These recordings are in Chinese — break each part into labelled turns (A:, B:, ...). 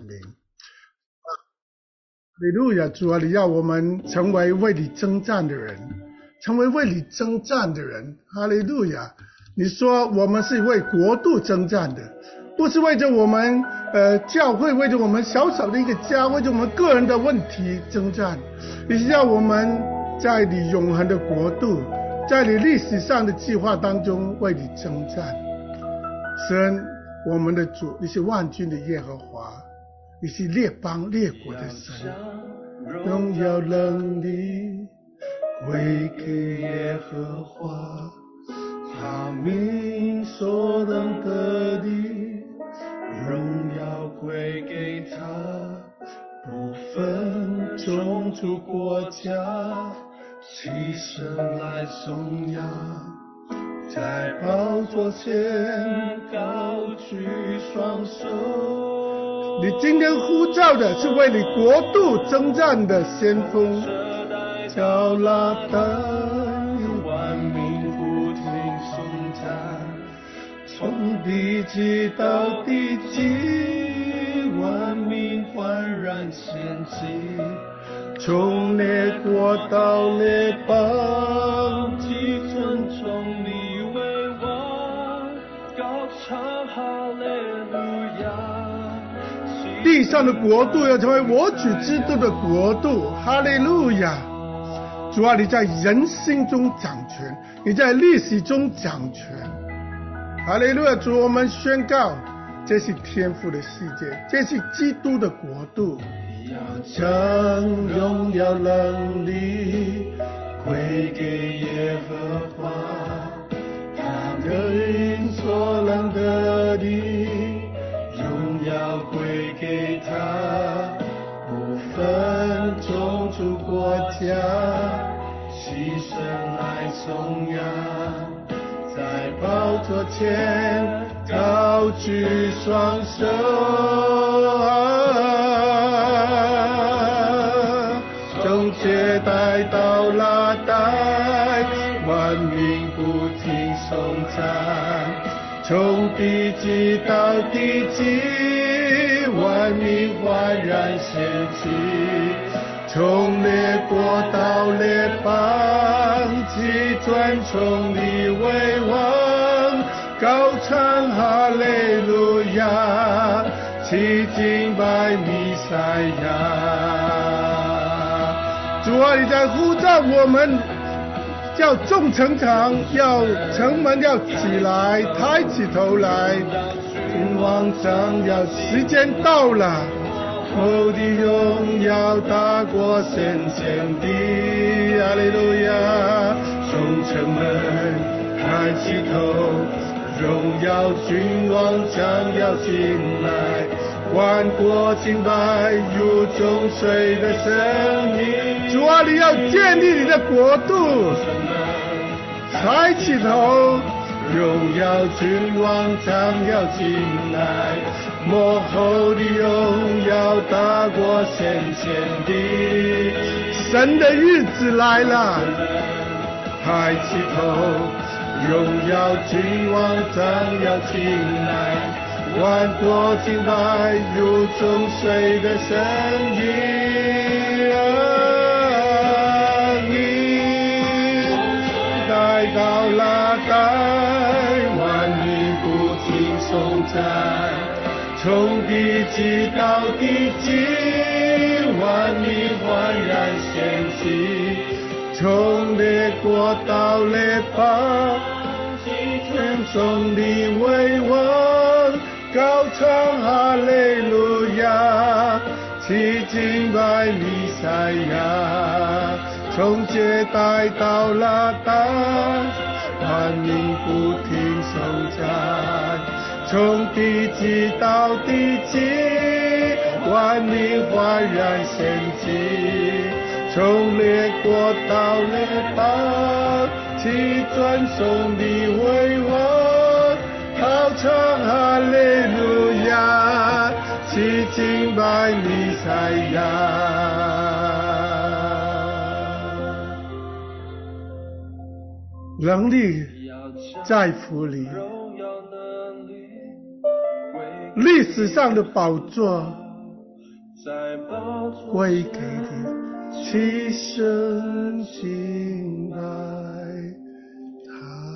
A: 名。哈利路亚，主啊，你要我们成为为你征战的人，成为为你征战的人。哈利路亚，你说我们是为国度征战的，不是为着我们教会，为着我们小小的一个家，为着我们个人的问题征战。你是要我们在你永恒的国度，在你历史上的计划当中为你征战。神，我们的主，你是万军的耶和华，你是列邦列国的神，荣耀能力归给耶和华，他名所能得的荣耀归给他，不分种族国家，齐声来颂扬，在宝座前高举双手。你今天呼召的是为你国度征战的先锋，叫拉丹，万民不停颂赞，从地极到地极，万民焕然献祭，从列国到列邦，既尊崇你为王，高唱哈利路亚。地上的国度要成为我主基督的国度，哈利路亚。主啊，你在人心中掌权，你在历史中掌权，哈利路亚。主，我们宣告，这是天父的世界，这是基督的国度，要将荣耀能力归给耶和华，他名所能得的荣耀归给他，不分种族国家，齐声来颂扬，在宝座前高举双手，从接待到拉带，万民不停颂赞，从地极到地极，万民焕然献祭，从列国到列邦，既尊崇你为王，高唱哈利路亚，齐敬拜弥赛亚。主啊，你在呼召我们，叫众城墙，要城门要起来，抬起头来，君王将要时间到了，后的荣耀大过先前的，哈利路亚。众城门抬起头，荣耀君王将要进来，万国敬拜如众水的声音。主啊，你要建立你的国度，抬起头，荣耀君王将要进来，末后的荣耀大过先前的，神的日子来了，抬起头，荣耀君王将要进来，万国敬拜如众水的声音。来到拉带，万民不停颂赞，从地极到地极，万民焕然献祭，从列国到列邦，尊崇你为王，高唱哈利路亚，齐敬拜弥赛亚。从接待到拉带，万民不停颂赞，从地极到地极，万民焕然献祭，从列国到列邦，齐尊崇你为王，高唱哈利路亚，齐敬拜弥赛亚。能力在乎你，历史上的宝座归给你，齐声敬拜他。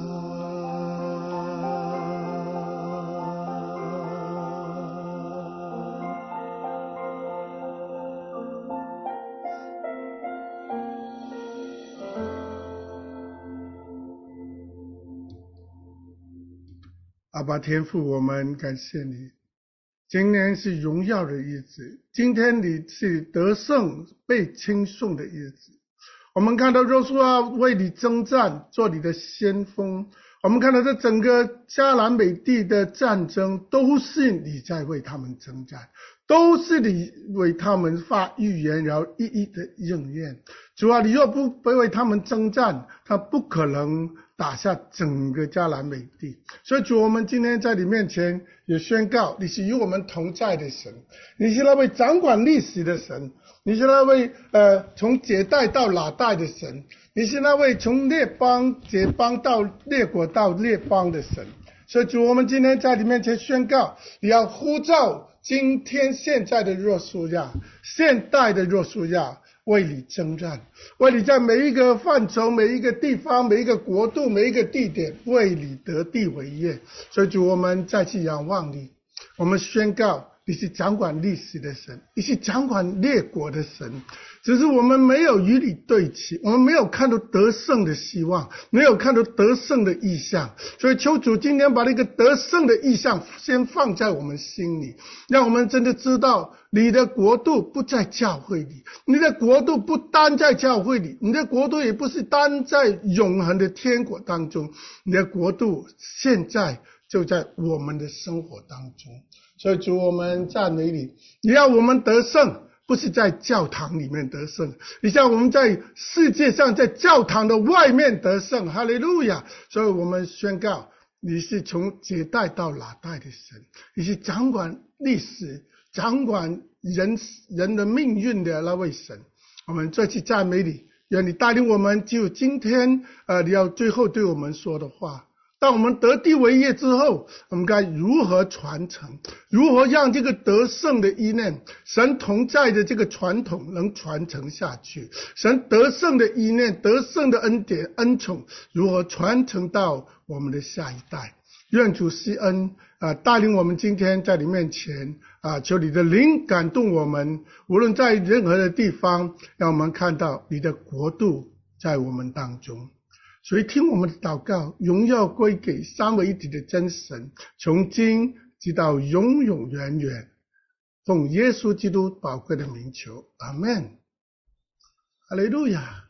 A: 阿爸天父，我们感谢你，今年是荣耀的日子，今天你是得胜被称颂的日子。我们看到约书亚为你征战，做你的先锋。我们看到这整个迦南美地的战争，都是你在为他们征战，都是你为他们发预言，然后一一的应验。主啊，你若不为他们征战，他不可能打下整个迦南美地。所以主，我们今天在你面前也宣告，你是与我们同在的神，你是那位掌管历史的神，你是那位从解代到哪代的神，你是那位从列邦解邦到列国到列邦的神。所以主，我们今天在你面前宣告，你要呼召今天现在的约书亚，现代的约书亚，为你征战，为你在每一个范畴、每一个地方、每一个国度、每一个地点，为你得地为业。所以主，我们再次仰望你，我们宣告你是掌管历史的神，你是掌管列国的神，只是我们没有与你对齐，我们没有看到得胜的希望，没有看到得胜的意象。所以求主今天把那个得胜的意象先放在我们心里，让我们真的知道你的国度不在教会里，你的国度不单在教会里，你的国度也不是单在永恒的天国当中，你的国度现在就在我们的生活当中。所以主，我们赞美你，你要我们得胜，不是在教堂里面得胜，你像我们在世界上，在教堂的外面得胜。哈利路亚！所以我们宣告，你是从解代到哪代的神，你是掌管历史、掌管人的命运的那位神。我们再次赞美你，愿你带领我们，就今天你要最后对我们说的话。当我们得地为业之后，我们该如何传承，如何让这个得胜的意念，神同在的这个传统能传承下去，神得胜的意念，得胜的恩典恩宠如何传承到我们的下一代。愿主施恩带领我们今天在你面前求你的灵感动我们，无论在任何的地方，让我们看到你的国度在我们当中。所以听我们的祷告，荣耀归给三位一体的真神，从今直到永永远远。奉耶稣基督宝贵的名求，阿们。哈利路亚。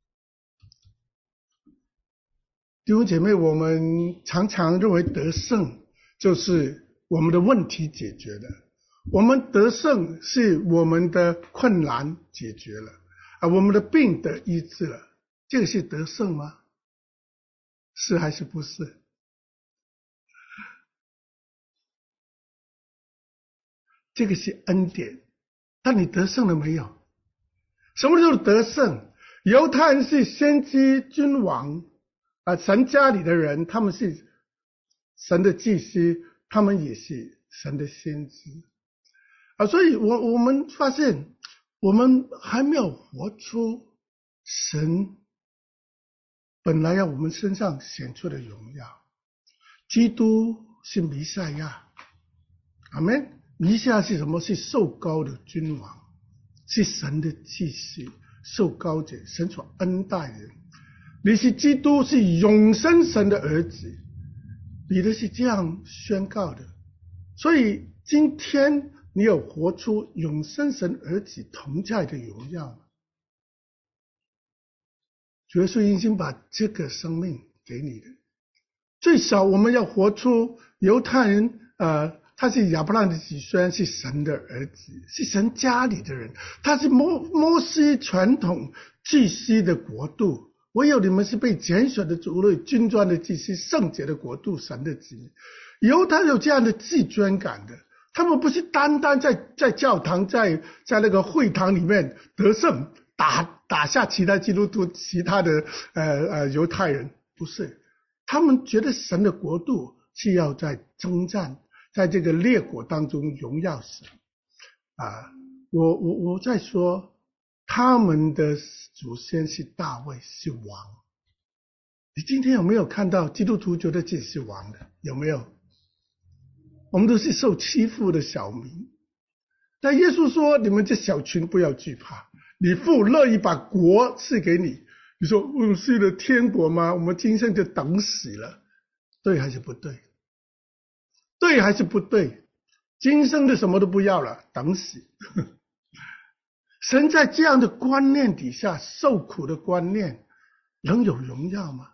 A: 弟兄姐妹，我们常常认为得胜就是我们的问题解决了，我们得胜是我们的困难解决了我们的病得医治了，这个是得胜吗？是还是不是？这个是恩典，但你得胜了没有？什么叫得胜？犹太人是先知君王神家里的人，他们是神的祭司，他们也是神的先知所以我们发现我们还没有活出神本来要我们身上显出的荣耀。基督是弥赛亚，阿们。弥赛亚是什么？是受膏的君王，是神的祭司，受膏者，神所恩待人。你是基督，是永生神的儿子，彼得是这样宣告的。所以今天你有活出永生神儿子同在的荣耀吗？主耶稣已经把这个生命给你的，最少我们要活出犹太人他是亚伯拉罕的子孙，是神的儿子，是神家里的人，他是摩西传统祭司的国度，唯有你们是被拣选的族类，君尊的祭司，圣洁的国度，神的子民。犹太有这样的自尊感的，他们不是单单在教堂在那个会堂里面得胜打下其他基督徒其他的犹太人，不是，他们觉得神的国度是要在征战，在这个列国当中荣耀神我在说，他们的祖先是大卫，是王。你今天有没有看到基督徒觉得自己是王的？有没有？我们都是受欺负的小民。但耶稣说：“你们这小群不要惧怕，你父乐意把国赐给你。”你说：“是了天国吗？我们今生就等死了。”对还是不对？对还是不对？今生的什么都不要了，等死。神在这样的观念底下，受苦的观念，能有荣耀吗？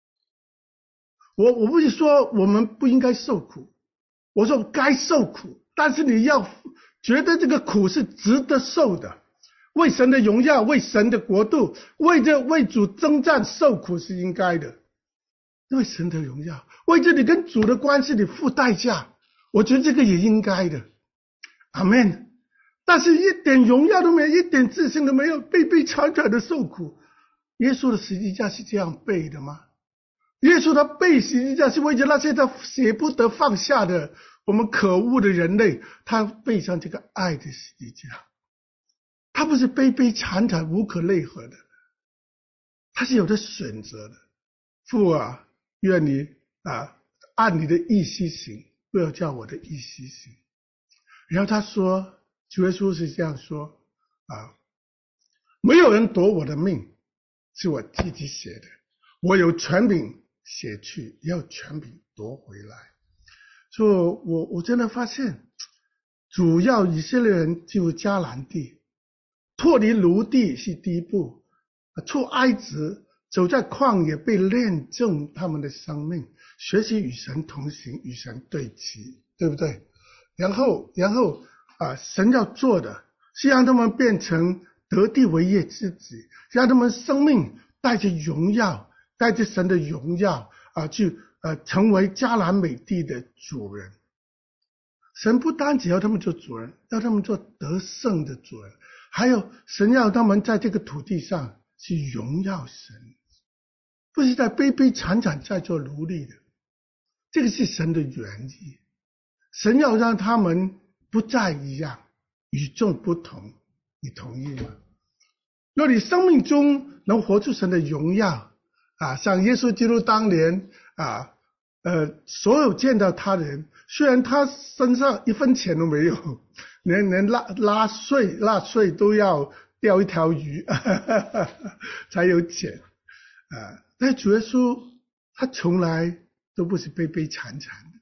A: 我不是说我们不应该受苦，我说该受苦，但是你要觉得这个苦是值得受的，为神的荣耀，为神的国度，为主征战受苦是应该的，为神的荣耀，为这你跟主的关系你付代价，我觉得这个也应该的。阿们。但是一点荣耀都没有，一点自信都没有，悲悲惨惨的受苦。耶稣的十字架是这样背的吗？耶稣他背十字架是为着那些他舍不得放下的我们可恶的人类，他背上这个爱的十字架。他不是悲悲惨惨无可奈何的，他是有的选择的。父啊，愿你按你的意思行，不要叫我的意思行。然后他说，主耶稣是这样说没有人夺我的命，是我自己写的，我有权柄写去，也有权柄夺回来。所以我真的发现，主要以色列人进入迦南地，脱离奴隶是第一步，出埃及，走在旷野被炼正他们的生命，学习与神同行，与神对齐，对不对？然后神要做的是让他们变成得地为业之子，让他们生命带着荣耀，带着神的荣耀去成为迦南美地的主人。神不单只要他们做主人，要他们做得胜的主人，还有神要他们在这个土地上去荣耀神，不是在悲悲惨惨在做奴隶的。这个是神的原意，神要让他们不再一样，与众不同。你同意吗？若你生命中能活出神的荣耀像耶稣基督当年所有见到他的人，虽然他身上一分钱都没有，连纳税都要钓一条鱼才有钱但主耶稣他从来都不是悲悲惨惨的，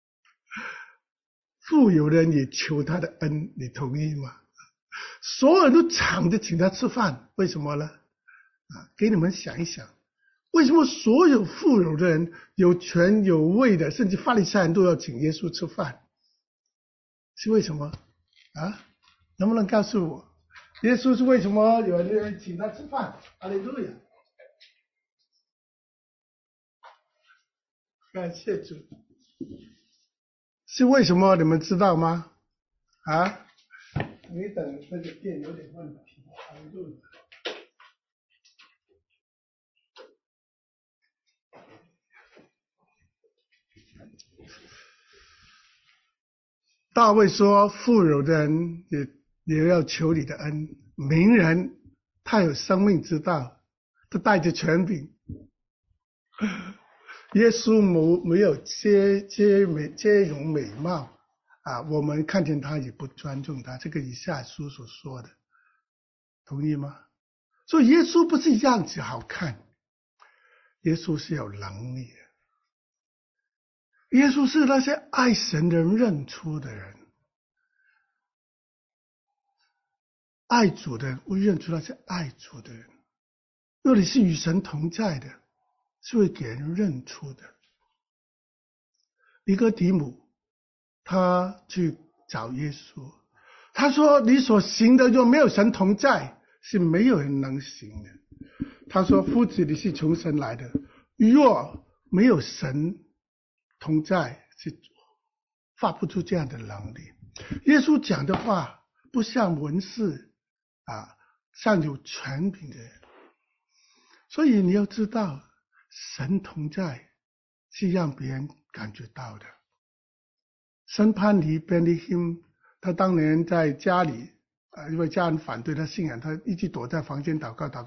A: 富有人也求他的恩，你同意吗？所有人都抢着请他吃饭，为什么呢？给你们想一想，为什么所有富有的人，有权有位的，甚至法利赛人都要请耶稣吃饭？是为什么能不能告诉我，耶稣是为什么有人请他吃饭？哈利路亚！感谢主。是为什么？你们知道吗？你等这个电有点问题。哈利路亚！大卫说，富有的人也要求你的恩，名人他有生命之道，他带着权柄。耶稣没有接容美貌我们看见他也不尊重他，这个以赛亚书所说的，同意吗？所以耶稣不是样子好看，耶稣是有能力的，耶稣是那些爱神的人认出的人，爱主的人会认出那些爱主的人。若你是与神同在的，是会给人认出的。尼哥底母他去找耶稣，他说，你所行的若没有神同在，是没有人能行的。他说，夫子你是从神来的，若没有神同在，是发不出这样的能力。耶稣讲的话不像文士像有权柄的人。所以你要知道，神同在是让别人感觉到的。申潘尼 Benihim 他当年在家里因为家人反对他信仰，他一直躲在房间祷告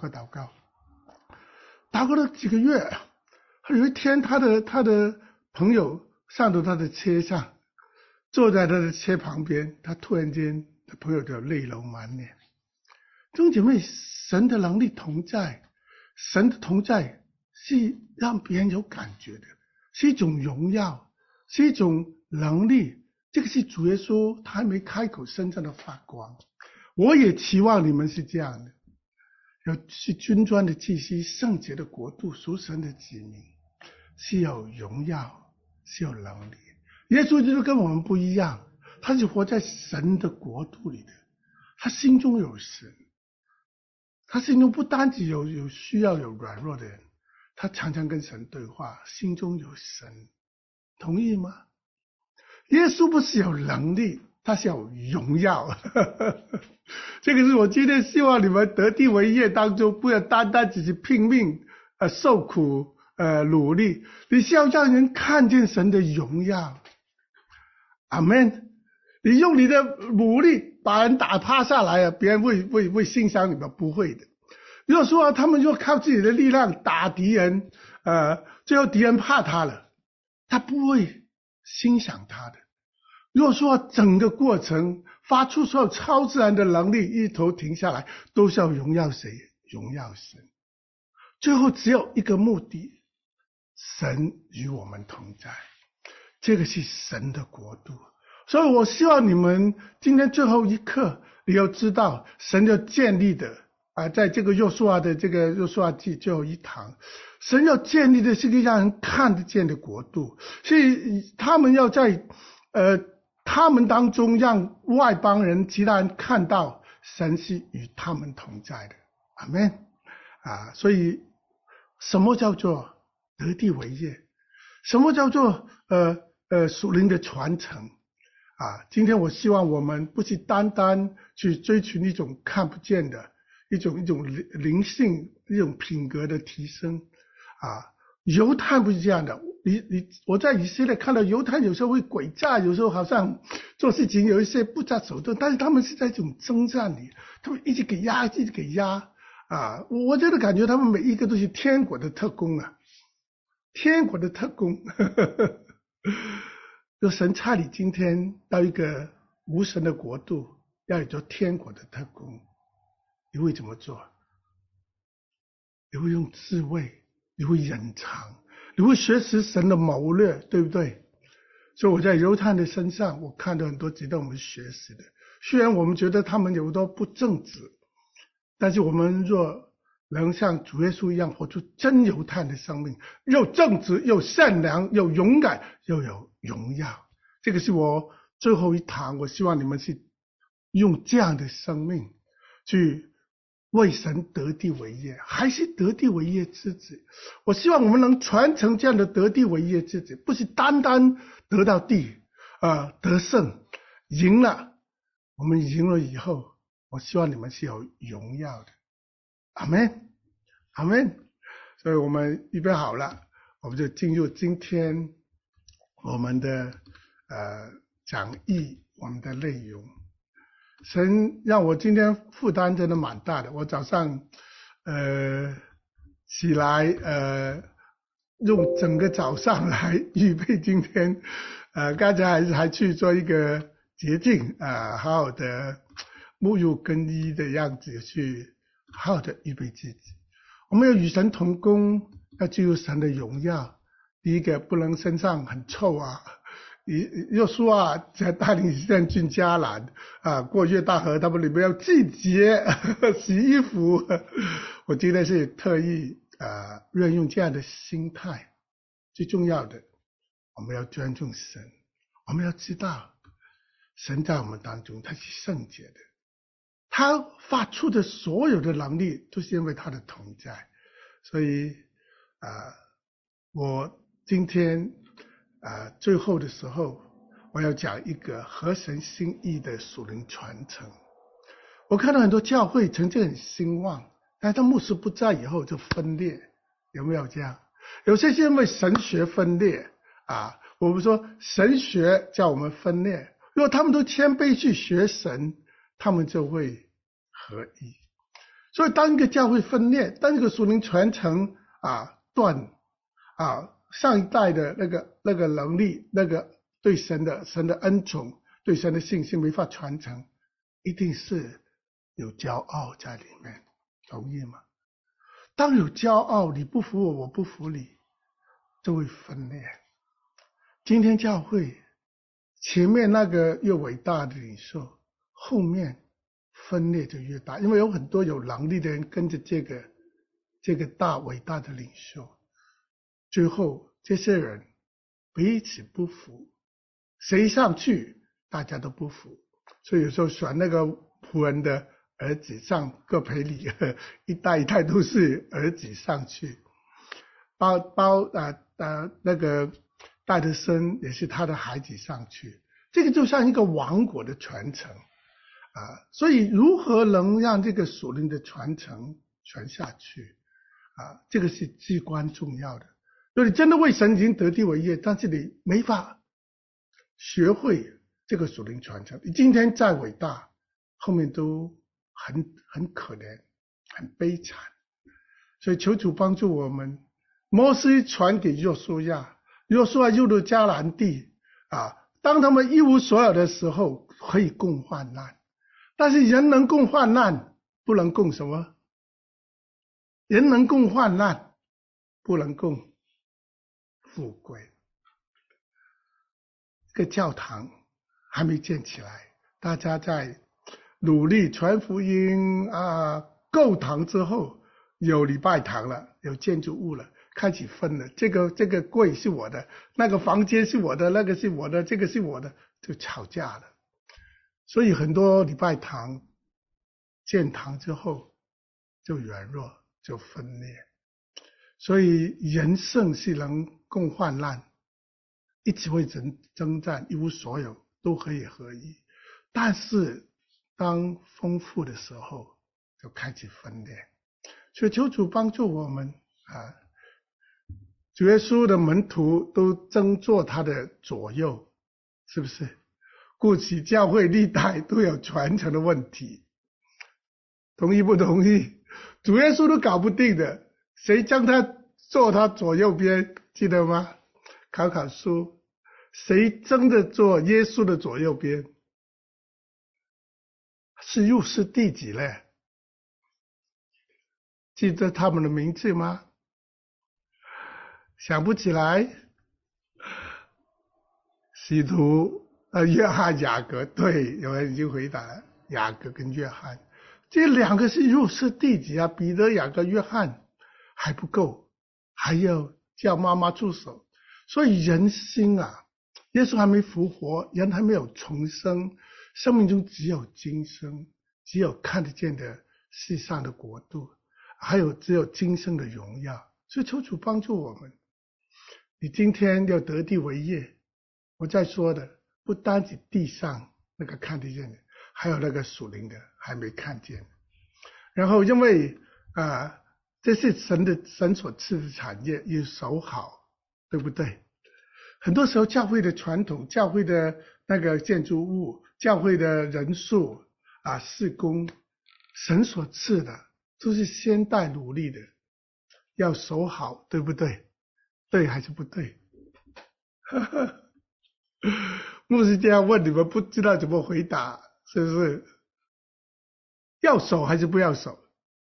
A: 了几个月。有一天他的朋友上到他的车上，坐在他的车旁边，他突然间他朋友就泪流满脸。弟兄姐妹，神的能力同在，神的同在是让别人有感觉的，是一种荣耀，是一种能力。这个是主耶稣他还没开口身上的发光。我也期望你们是这样的，是君尊的祭司，圣洁的国度，属神的子民，是有荣耀，是有能力。耶稣就是跟我们不一样，他是活在神的国度里的，他心中有神，他心中不单只有需要有软弱的人，他常常跟神对话，心中有神，同意吗？耶稣不是有能力，他是有荣耀。这个是我今天希望你们得地为业当中，不要单单只是拼命受苦努力，你是要让人看见神的荣耀。阿们。你用你的努力把人打趴下来啊，别人会欣赏你们？不会的。如果说他们就靠自己的力量打敌人，最后敌人怕他了，他不会欣赏他的。如果说整个过程发出所有超自然的能力一头停下来，都是要荣耀谁？荣耀神。最后只有一个目的，神与我们同在，这个是神的国度。所以我希望你们今天最后一刻，你要知道神要建立的在这个约书亚的这个约书亚记最后一堂，神要建立的是一个让人看得见的国度，所以他们要在他们当中让外邦人其他人看到神是与他们同在的。阿们。所以什么叫做得地为业？什么叫做属灵的传承？今天我希望我们不是单单去追求一种看不见的一种灵性一种品格的提升。犹太不是这样的。我在以色列看到犹太有时候会诡诈，有时候好像做事情有一些不择手段，但是他们是在这种征战里，他们一直给压。我真的感觉他们每一个都是天国的特工天国的特工。若神差你今天到一个无神的国度，要你做天国的特工，你会怎么做？你会用智慧，你会隐藏，你会学习神的谋略，对不对？所以我在犹太人的身上，我看到很多值得我们学习的。虽然我们觉得他们有多不正直，但是我们若能像主耶稣一样活出真犹太人的生命，又正直又善良又勇敢又有荣耀，这个是我最后一堂，我希望你们是用这样的生命去为神得地为业，还是得地为业之子。我希望我们能传承这样的得地为业之子，不是单单得到地得胜赢了，我们赢了以后，我希望你们是有荣耀的。阿们，阿们。所以我们预备好了，我们就进入今天我们的讲义，我们的内容。神让我今天负担真的蛮大的，我早上起来用整个早上来预备今天刚才还去做一个洁净好好的沐浴更衣的样子，去好好的预备自己。我们要与神同工，要进入神的荣耀。第一个，不能身上很臭约书亚在带领以色列进迦南过约旦河，他们里面要季节洗衣服。我今天是特意运用这样的心态。最重要的，我们要尊重神，我们要知道神在我们当中他是圣洁的，他发出的所有的能力都是因为他的同在。所以我今天最后的时候，我要讲一个合神心意的属灵传承。我看到很多教会曾经很兴旺，但是牧师不在以后就分裂，有没有这样？有些是因为神学分裂我们说神学叫我们分裂。如果他们都谦卑去学神， 他们就会合一。所以当一个教会分裂，当一个属灵传承断上一代的那个能力，那个对神的恩宠，对神的信心没法传承，一定是有骄傲在里面，同意吗？当有骄傲，你不服我，我不服你，就会分裂。今天教会前面那个越伟大的领袖，后面分裂就越大，因为有很多有能力的人跟着这个大伟大的领袖，最后这些人彼此不服，谁上去大家都不服，所以有时候选那个仆人的儿子上各培里，一代都是儿子上去，那个戴德生也是他的孩子上去，这个就像一个王国的传承所以如何能让这个属灵的传承传下去这个是至关重要的。如果你真的为神已经得地为业，但是你没法学会这个属灵传承，你今天再伟大，后面都很可怜，很悲惨。所以求主帮助我们。摩西传给约书亚，约书亚入了迦南地当他们一无所有的时候，可以共患难。但是人能共患难，不能共什么？人能共患难，不能共富贵。这个教堂还没建起来，大家在努力传福音购堂之后，有礼拜堂了，有建筑物了，开始分了，这个柜是我的，那个房间是我的，那个是我的，这个是我的，就吵架了。所以很多礼拜堂建堂之后就软弱，就分裂。所以人胜是能共患难，一直会征战，一无所有都可以合一。但是当丰富的时候，就开始分裂。所以求主帮助我们主耶稣的门徒都争做他的左右，是不是？故此教会历代都有传承的问题，同意不同意？主耶稣都搞不定的，谁将他坐他左右边，记得吗？考书，谁争着坐耶稣的左右边？是入室弟子嘞，记得他们的名字吗？想不起来。使徒约翰、雅各，对，有人已经回答了，雅各跟约翰，这两个是入室弟子彼得、雅各、约翰还不够，还要叫妈妈助手。所以人心耶稣还没复活，人还没有重生，生命中只有今生，只有看得见的世上的国度，还有只有今生的荣耀。所以求主帮助我们，你今天要得地为业，我在说的不单止地上那个看得见的，还有那个属灵的还没看见。然后因为这是神所赐的产业，也守好，对不对？很多时候教会的传统，教会的那个建筑物，教会的人数事工，神所赐的都是先带努力的，要守好，对不对？对还是不对？牧师这样问你们，不知道怎么回答，是不是？要守还是不要守？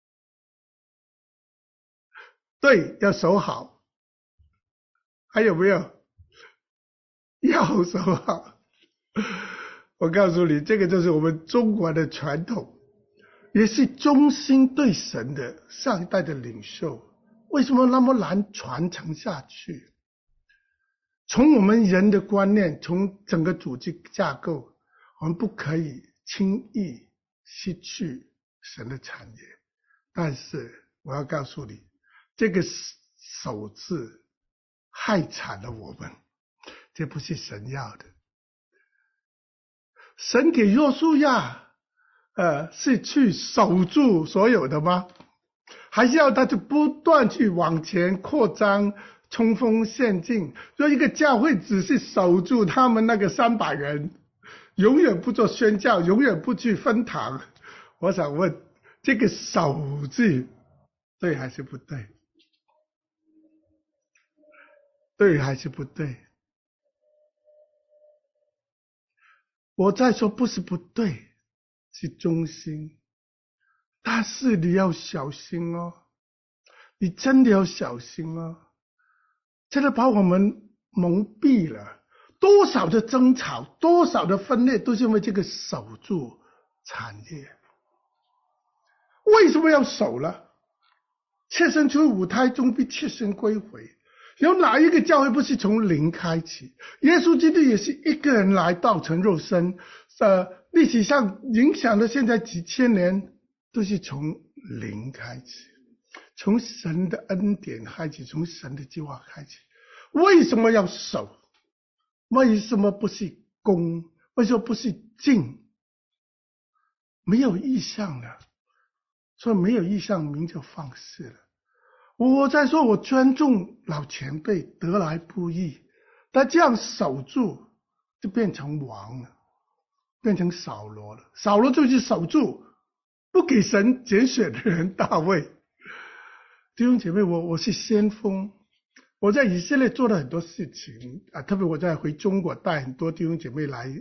A: 对，要守好。还有没有？要守好。我告诉你，这个就是我们中国的传统，也是忠心对神的上一代的领袖。为什么那么难传承下去？从我们人的观念，从整个组织架构，我们不可以轻易失去神的产业。但是我要告诉你，这个守字害惨了我们，这不是神要的。神给约书亚是去守住所有的吗？还是要他去不断去往前扩张，冲锋陷阵？若一个教会只是守住他们那个300人， 永远不做宣教，永远不去分堂。我想问，这个守字对还是不对？对还是不对？我再说不是不对，是忠心。但是你要小心哦，你真的要小心哦，真的把我们蒙蔽了。多少的争吵，多少的分裂，都是因为这个守住产业。为什么要守呢？切身出母胎中必切身归回。有哪一个教会不是从零开启？耶稣基督也是一个人来道成肉身，历史上影响了现在几千年，都是从零开始，从神的恩典开始，从神的计划开始。为什么要守？为什么不是攻？为什么不是进？没有意向了，所以没有意向，民就放肆了。我在说，我尊重老前辈，得来不易，但这样守住，就变成王了，变成扫罗了。扫罗就是守住，不给神拣选的人大卫。弟兄姐妹，我是先锋，我在以色列做了很多事情啊，特别我在回中国带很多弟兄姐妹来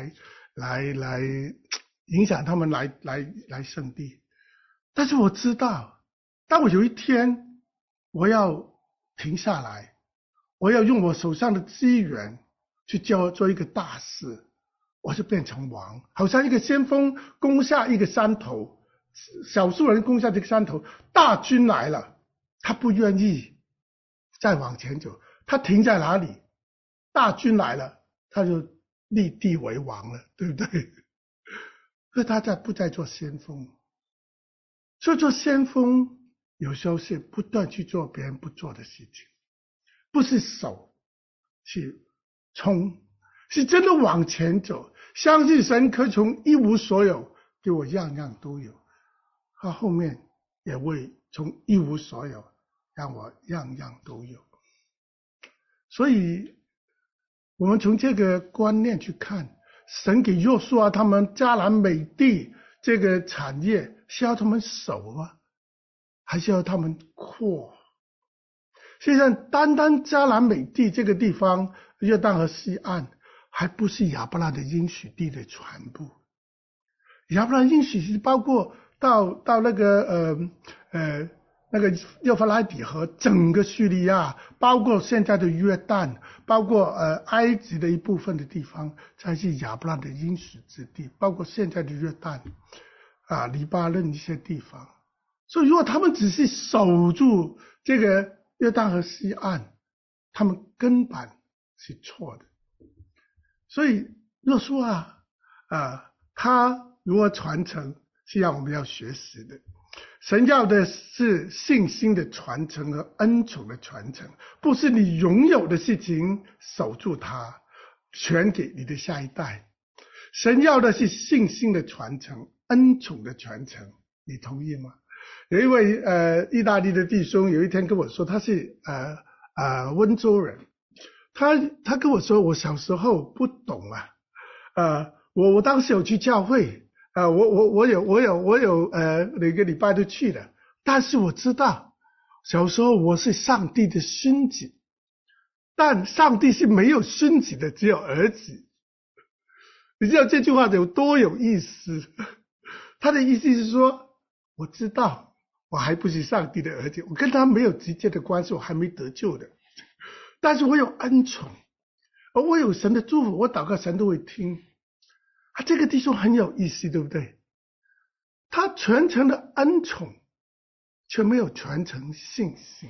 A: 影响他们来圣地。但是我知道，当我有一天我要停下来，我要用我手上的资源去做一个大事，我就变成王，好像一个先锋攻下一个山头，少数人攻下这个山头，大军来了，他不愿意再往前走，他停在哪里？大军来了，他就立地为王了，对不对？所以他不再做先锋。所以做先锋有时候是不断去做别人不做的事情，不是守，是冲，是真的往前走，相信神可从一无所有给我样样都有，他后面也会从一无所有让我样样都有。所以我们从这个观念去看，神给约书亚他们迦南美地这个产业是要他们守啊，还是要他们扩？实际上单单迦南美地这个地方，约旦河西岸，还不是亚伯拉的应许地的全部。亚伯拉应许是包括到那个幼发拉底河，整个叙利亚，包括现在的约旦，包括埃及的一部分的地方，才是亚伯拉的应许之地，包括现在的约旦啊、黎巴嫩一些地方。所以如果他们只是守住这个约旦河西岸，他们根本是错的。所以约书亚他如何传承是让我们要学习的。神要的是信心的传承和恩宠的传承，不是你拥有的事情守住它，传给你的下一代。神要的是信心的传承，恩宠的传承，你同意吗？有一位意大利的弟兄有一天跟我说，他是温州人，他跟我说，我小时候不懂我当时有去教会我有每个礼拜都去的，但是我知道小时候我是上帝的孙子，但上帝是没有孙子的，只有儿子。你知道这句话有多有意思？他的意思是说，我知道我还不是上帝的儿子，我跟他没有直接的关系，我还没得救的，但是我有恩宠，我有神的祝福，我祷告神都会听。这个弟兄很有意思，对不对？他传承了恩宠，却没有传承信心。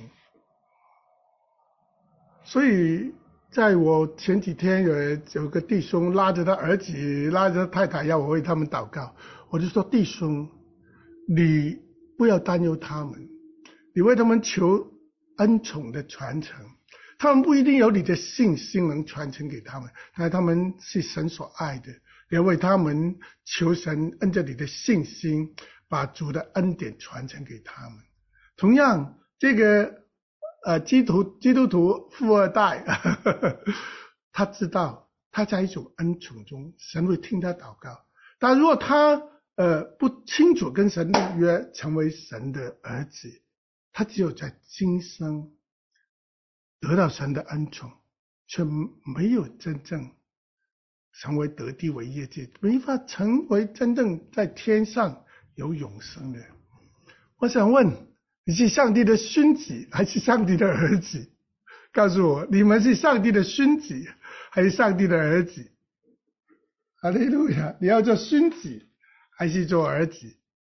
A: 所以在我前几天有个弟兄拉着他儿子，拉着他太太要我为他们祷告，我就说，弟兄，你不要担忧他们，你为他们求恩宠的传承，他们不一定有你的信心能传承给他们，但他们是神所爱的，也为他们求神按着你的信心把主的恩典传承给他们。同样这个基督徒富二代他知道他在一种恩宠中，神会听他祷告。但如果他不清楚跟神立约，成为神的儿子，他只有在今生得到神的恩宠，却没有真正成为得地为业绩，没法成为真正在天上有永生的。我想问，你是上帝的孙子还是上帝的儿子？告诉我，你们是上帝的孙子还是上帝的儿子？哈利路亚！你要做孙子还是做儿子？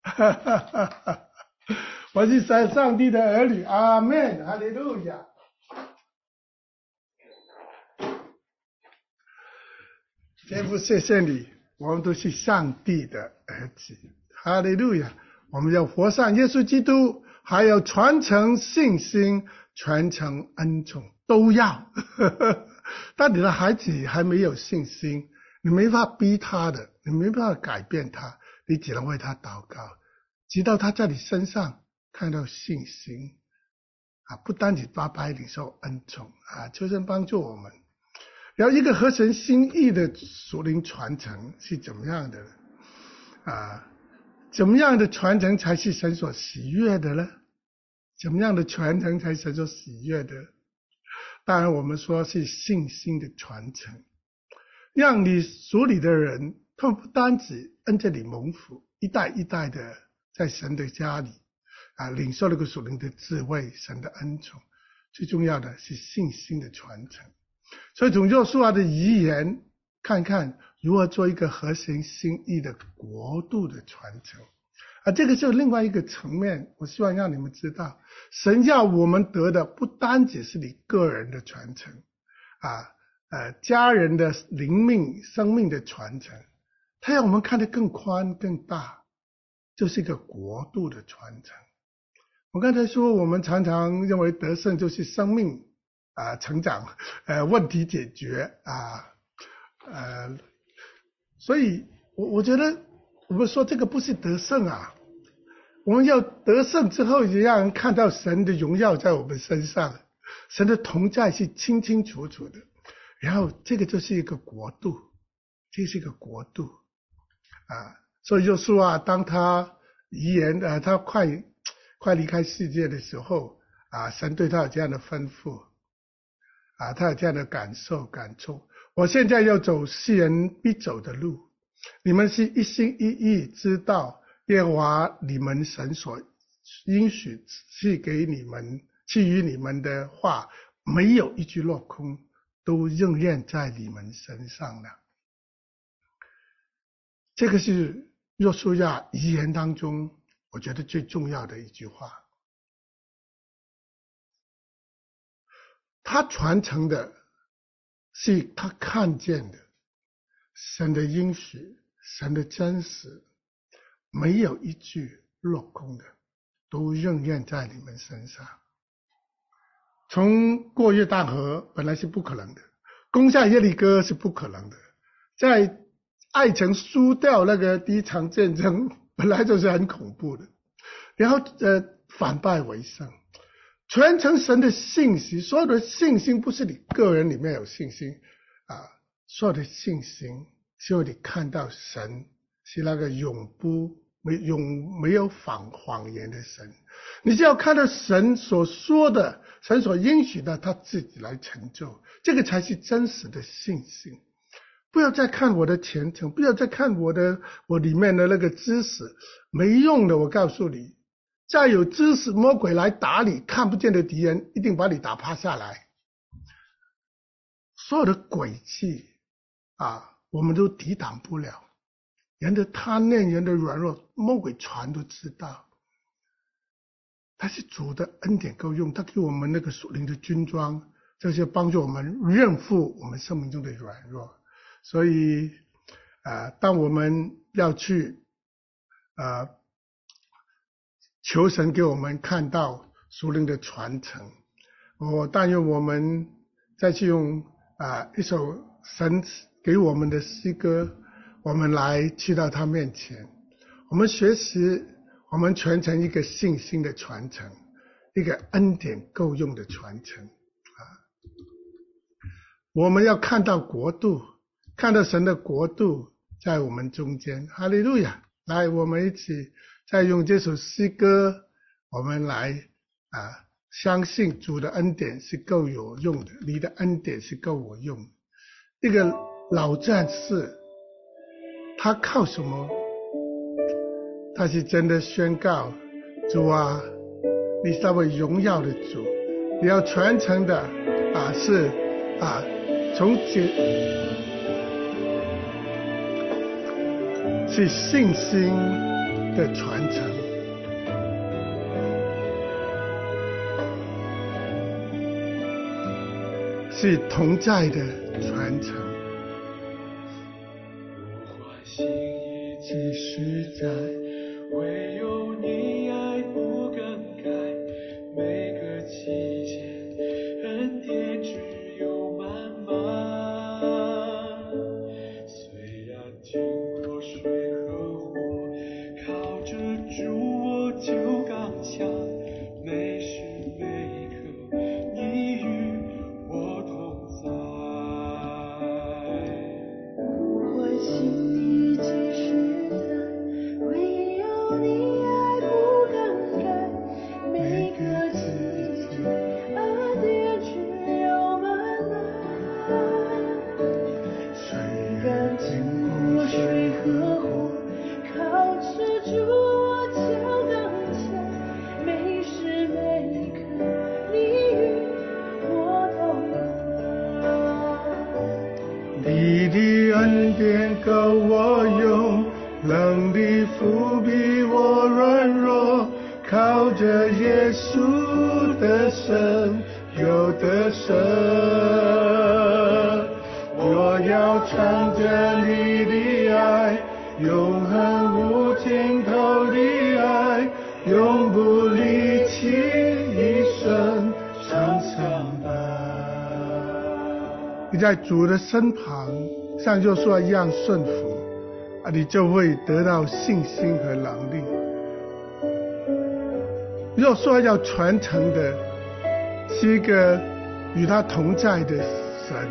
A: 我是上帝的儿女，阿们，哈利路亚！天父，谢谢你，我们都是上帝的儿子，哈利路亚！我们要活上耶稣基督，还要传承信心，传承恩宠，都要。但你的孩子还没有信心，你没法逼他的，你没办法改变他，你只能为他祷告，直到他在你身上看到信心不单只白领受恩宠求神帮助我们。然后一个合神心意的属灵传承是怎么样的怎么样的传承才是神所喜悦的呢？怎么样的传承才是神所喜悦的？当然我们说是信心的传承，让你属里的人，他们不单只恩着你蒙福，一代一代的在神的家里领受那个属灵的智慧，神的恩宠，最重要的是信心的传承。所以从约书亚的遗言看看如何做一个合神心意的国度的传承这个是另外一个层面。我希望让你们知道，神要我们得的不单只是你个人的传承家人的灵命生命的传承，他要我们看得更宽更大，就是一个国度的传承。我刚才说我们常常认为得胜就是生命成长问题解决所以我觉得我们说这个不是得胜我们要得胜之后也让人看到神的荣耀在我们身上，神的同在是清清楚楚的，然后这个就是一个国度，这是一个国度所以约书亚当他遗言他快离开世界的时候神对他有这样的吩咐他有这样的感受感触，我现在要走世人必走的路，你们是一心一意知道耶和华你们神所应许赐给你们赐予你们的话，没有一句落空，都应验在你们身上了。这个是约书亚遗言当中我觉得最重要的一句话。他传承的是他看见的神的应许，神的真实，没有一句落空的，都应验在你们身上。从过约旦河本来是不可能的，攻下耶利哥是不可能的，在爱城输掉那个第一场战争本来就是很恐怖的，然后反败为胜，传承神的信息，所有的信心不是你个人里面有信心所有的信心是因为你看到神是那个没有谎言的神，你就要看到神所说的，神所应许的他自己来成就，这个才是真实的信心。不要再看我的前程，不要再看我里面的那个知识，没用的。我告诉你，再有知识，魔鬼来打你，看不见的敌人一定把你打趴下来。所有的诡计我们都抵挡不了，人的贪念，人的软弱，魔鬼全都知道。他是主的恩典够用，他给我们那个属灵的军装，这些帮助我们应付我们生命中的软弱。所以当我们要去求神给我们看到属灵的传承，我但愿我们再去用一首神给我们的诗歌，我们来去到他面前，我们学习，我们传承一个信心的传承，一个恩典够用的传承我们要看到国度， 看到神的国度在我们中间。哈利路亚！来，我们一起再用这首诗歌，我们来相信主的恩典是够有用的，你的恩典是够我用的。一个老战士，他靠什么？他是真的宣告，主啊，你是那位荣耀的主，你要传承的是信心的传承，是同在的传承。
B: 不管心意几时在，唯有你爱不更改，每个季节恩典只有满满。虽然经过水和火，靠着主我就刚强，每时每刻你与我同在。
C: 不管心意几时在，唯有你爱不更改，每个季节恩典只有满满。虽然经过水和火，靠着主我就刚强，每时每刻你与我同在。
A: 你的恩典够我用，能力覆庇我软弱，靠着耶稣的神有得胜。我要唱着你的爱，永恒无尽头的爱，永不离弃，一生常相伴。你在主的身旁，像约书亚一样顺服你就会得到信心和能力。约书亚要传承的是一个与他同在的神，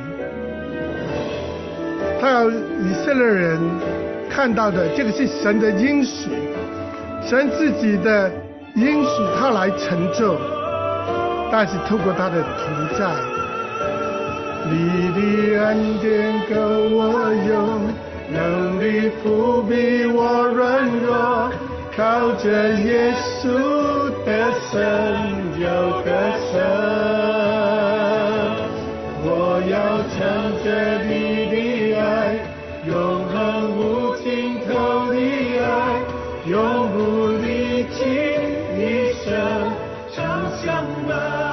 A: 他要以色列人看到的这个是神的应许，神自己的应许他来成就，但是透过他的同在，你的恩典够我用，能力覆庇我软弱，靠着耶稣的神有得胜。我要唱着你的爱，永恒无尽头的爱，永不离弃，一生常相伴。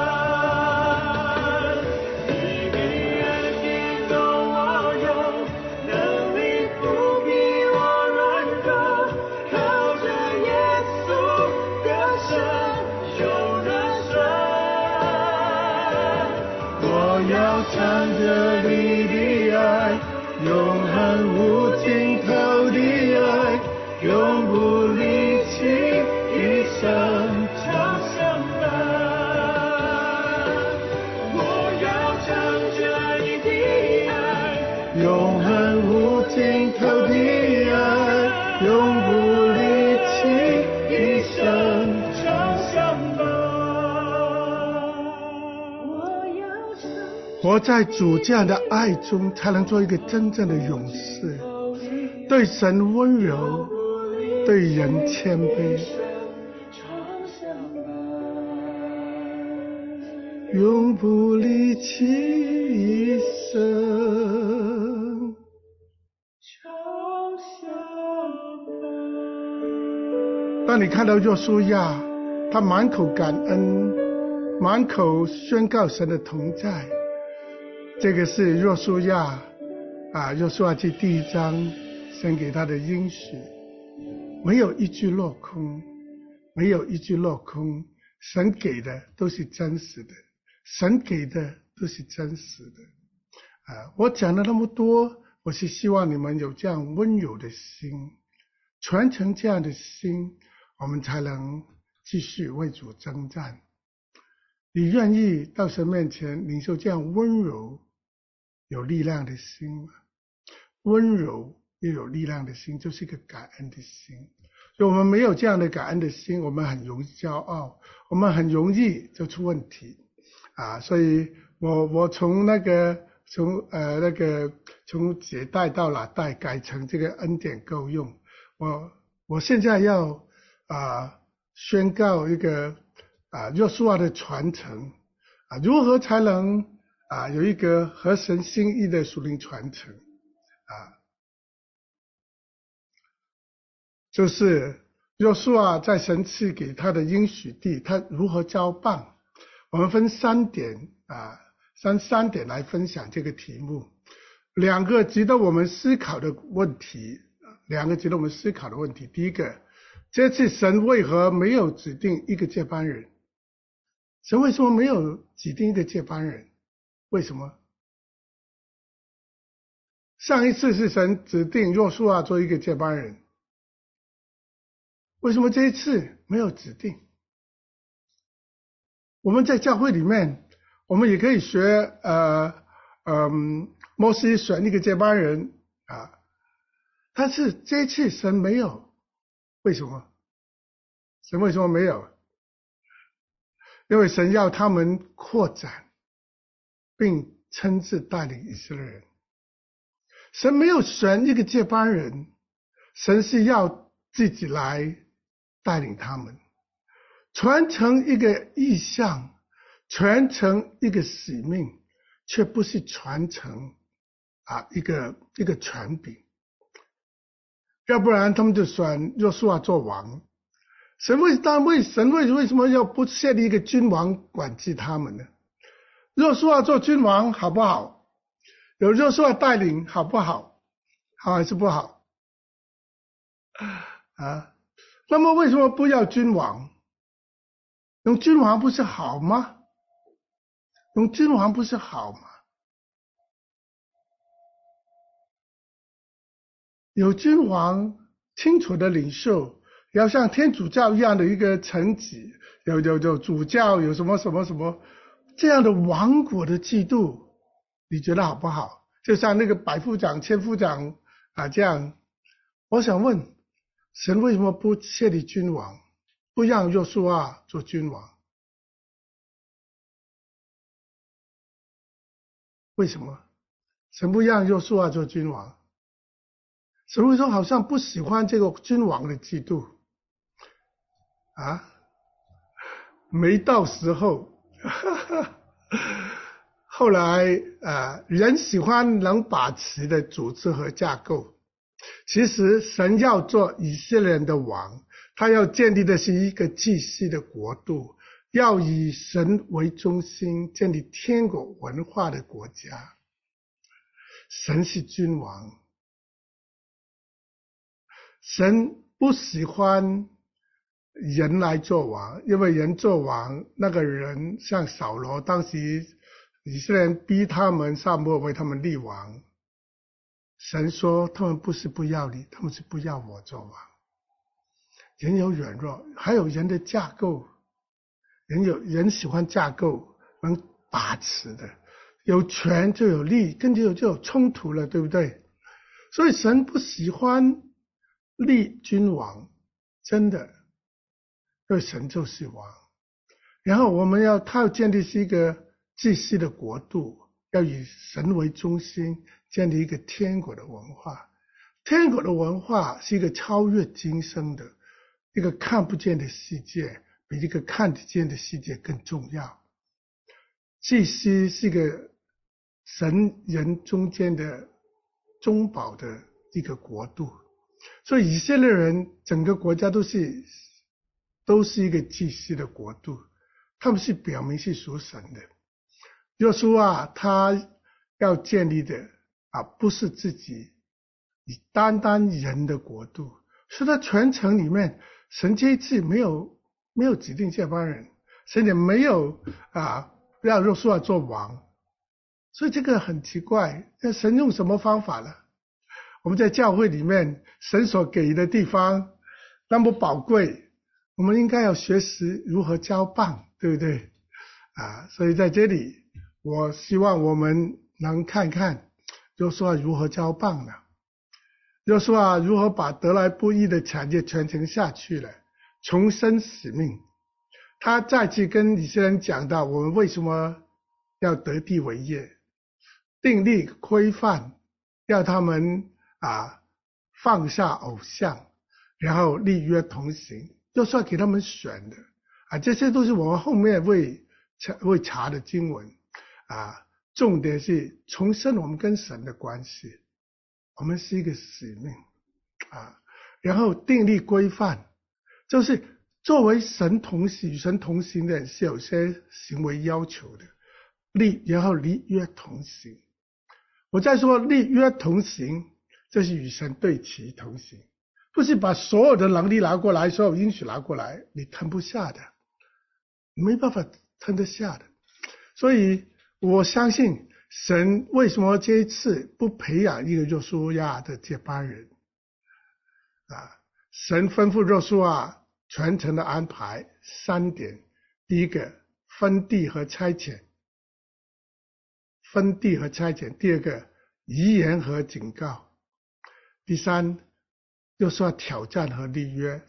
A: 唱着你的爱，永恒无尽头的爱，永不离弃，一生常相伴。我要唱着你的爱，永恒无尽头的爱，永不离弃，一生常相伴。活在主这样的爱中，才能做一个真正的勇士，对神温柔，对人谦卑，永不离弃，一生常相伴。当你看到约书亚，他满口感恩，满口宣告神的同在，这个是约书亚约书亚记第1章神给他的应许，没有一句落空，没有一句落空，神给的都是真实的，神给的都是真实的。我讲了那么多，我是希望你们有这样温柔的心，传承这样的心，我们才能继续为主征战。你愿意到神面前领受这样温柔有力量的心吗？ 温柔又有力量的心，就是一个感恩的心。所以我们没有这样的感恩的心，我们很容易骄傲，我们很容易就出问题所以我从从结代到哪代改成这个恩典够用。我现在要宣告一个约书亚的传承如何才能有一个合神心意的属灵传承就是约书亚在神赐给他的应许地，他如何交棒。我们分3点三点来分享这个题目。两个值得我们思考的问题。第一个，这次神为何没有指定一个接班人？神为什么没有指定一个接班人？为什么？上一次是神指定约书亚做一个接班人，为什么这一次没有指定？我们在教会里面，我们也可以学摩西选一个接班人但是这一次神没有，为什么？神为什么没有？因为神要他们扩展，并亲自带领以色列人。神没有选一个接班人，神是要自己来带领他们，传承一个意向，传承一个使命，却不是传承一个权柄。要不然他们就选约书亚做王。神为什么要不设立一个君王管制他们呢？约书亚做君王好不好？有约书亚带领好不好？好还是不好？那么为什么不要君王？用君王不是好吗？用君王不是好吗？有君王清楚的领袖，要像天主教一样的一个层级，有主教，有什么这样的王国的制度，你觉得好不好？就像那个百夫长、千夫长这样。我想问，神为什么不设立君王，不让约书亚做君王？为什么神不让约书亚做君王？神为什么好像不喜欢这个君王的制度没到时候后来人喜欢能把持的组织和架构。其实神要做以色列人的王，他要建立的是一个祭司的国度，要以神为中心，建立天国文化的国家。神是君王，神不喜欢人来做王，因为人做王，那个人像扫罗，当时以色列人逼他们，撒母耳为他们立王。神说他们不是不要你，他们是不要我做王。人有软弱，还有人的架构，人喜欢架构能把持的，有权就有利，跟就有冲突了，对不对？所以神不喜欢立君王，真的，因为神就是王。然后他要建立是一个祭司的国度，要以神为中心，建立一个天国的文化。天国的文化是一个超越今生的一个看不见的世界，比一个看得见的世界更重要。祭司是一个神人中间的中保的一个国度，所以以色列人整个国家都是一个祭司的国度，他们是表明是属神的。约书亚他要建立的不是自己单单人的国度，是在全城里面，神这一次没有指定接班人，神也没有让约书亚做王，所以这个很奇怪，那神用什么方法呢？我们在教会里面，神所给的地方那么宝贵，我们应该要学习如何交棒，对不对？所以在这里，我希望我们能看看约书亚如何交棒呢？ 约书亚如何把得来不易的产业传承下去了，重申使命。他再次跟以色列人讲到我们为什么要得地为业，订立规范，要他们放下偶像，然后立约同行，约书亚给他们选的这些都是我们后面会查的经文重点是重申我们跟神的关系，我们是一个使命然后订立规范，就是作为神同行与神同行的人是有些行为要求的，然后立约同行。我再说立约同行，就是与神对齐同行，不是把所有的能力拿过来，所有应许拿过来，你吞不下的，你没办法吞得下的。所以我相信神为什么这一次不培养一个约书亚的接班人神吩咐约书亚传承的安排3点，第一个分地和差遣，第二个遗言和警告，第三约书亚挑战和立约。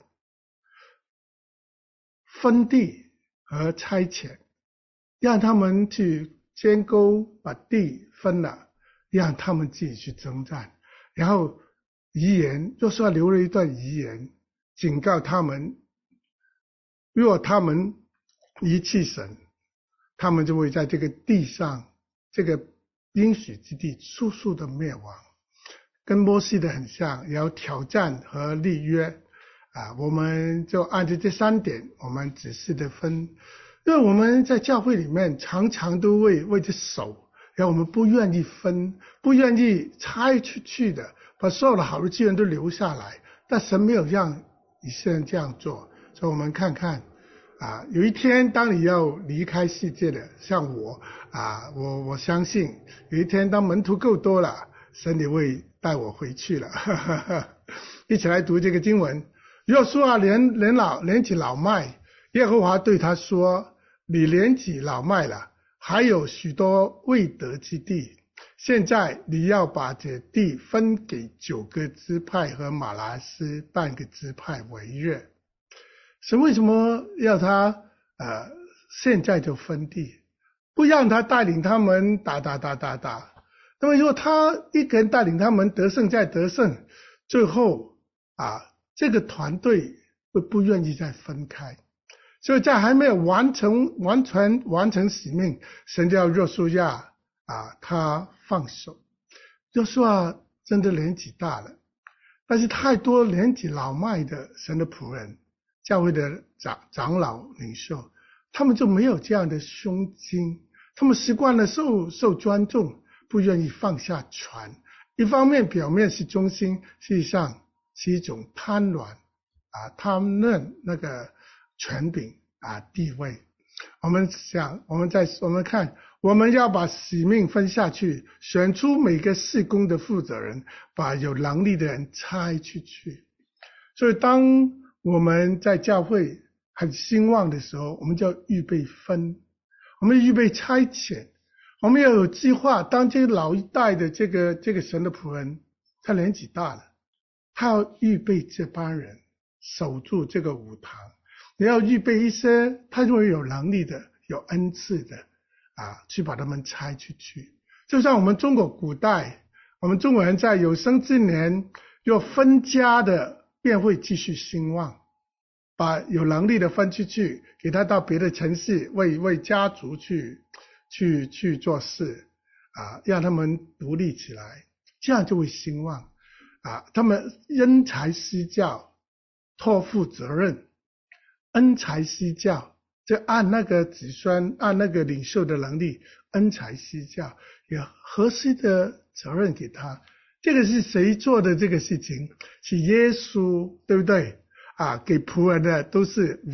A: 分地和差遣，让他们去监沟把地分了，让他们自己去征战。然后遗言，约书亚留了一段遗言，警告他们，若他们离弃神，他们就会在这个地上，这个应许之地速速的灭亡。跟摩西的很像，也要挑战和立约我们就按照这3点我们仔细的分。因为我们在教会里面常常都会为着守，然后我们不愿意分，不愿意拆出去的，把所有的好的资源都留下来，但神没有让以色列人这样做。所以我们看看有一天当你要离开世界的，像我相信有一天当门徒够多了，神也会带我回去了一起来读这个经文。约书亚年纪老迈，耶和华对他说，你年纪老迈了，还有许多未得之地，现在你要把这地分给9个支派和马拿斯半个支派为业。神为什么要他现在就分地，不让他带领他们打？那么如果他一个人带领他们得胜再得胜，最后这个团队会不愿意再分开。所以在还没有完成使命，神就要约书亚他放手。约书亚真的年纪大了，但是太多年纪老迈的神的仆人，教会的长老领袖，他们就没有这样的胸襟，他们习惯了受尊重，不愿意放下船。一方面表面是忠心，实际上是一种贪婪贪恋那个权柄地位。我们看，我们要把使命分下去，选出每个事工的负责人，把有能力的人差出去。所以当我们在教会很兴旺的时候，我们就要预备分，我们预备差遣，我们要有计划。当这个老一代的这个神的仆人，他年纪大了，他要预备这帮人守住这个舞堂，你要预备一些他认为有能力的、有恩赐的去把他们差出去。就像我们中国古代，我们中国人在有生之年要分家的，便会继续兴旺，把有能力的分出去，给他到别的城市为家族去做事让他们独立起来，这样就会兴旺他们因材施教，托付责任，因材施教，就按那个子孙，按那个领袖的能力因材施教，有合适的责任给他。这个是谁做的这个事情？是耶稣，对不对给仆人的都是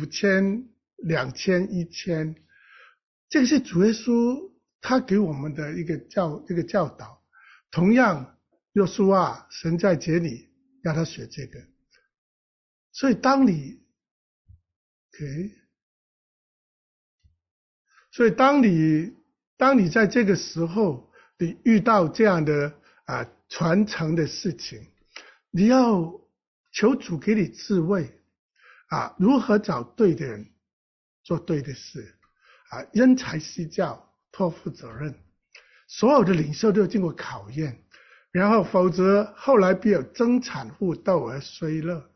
A: 5000、2000、1000，这个是主耶稣他给我们的一个教导。同样约书亚，神在这里让他学这个。所以当你在这个时候你遇到这样的传承的事情， 你要求主给你智慧如何找对的人做对的事因材施教，托付责任。所有的领袖都要经过考验，然后否则后来必有争产互斗而衰落，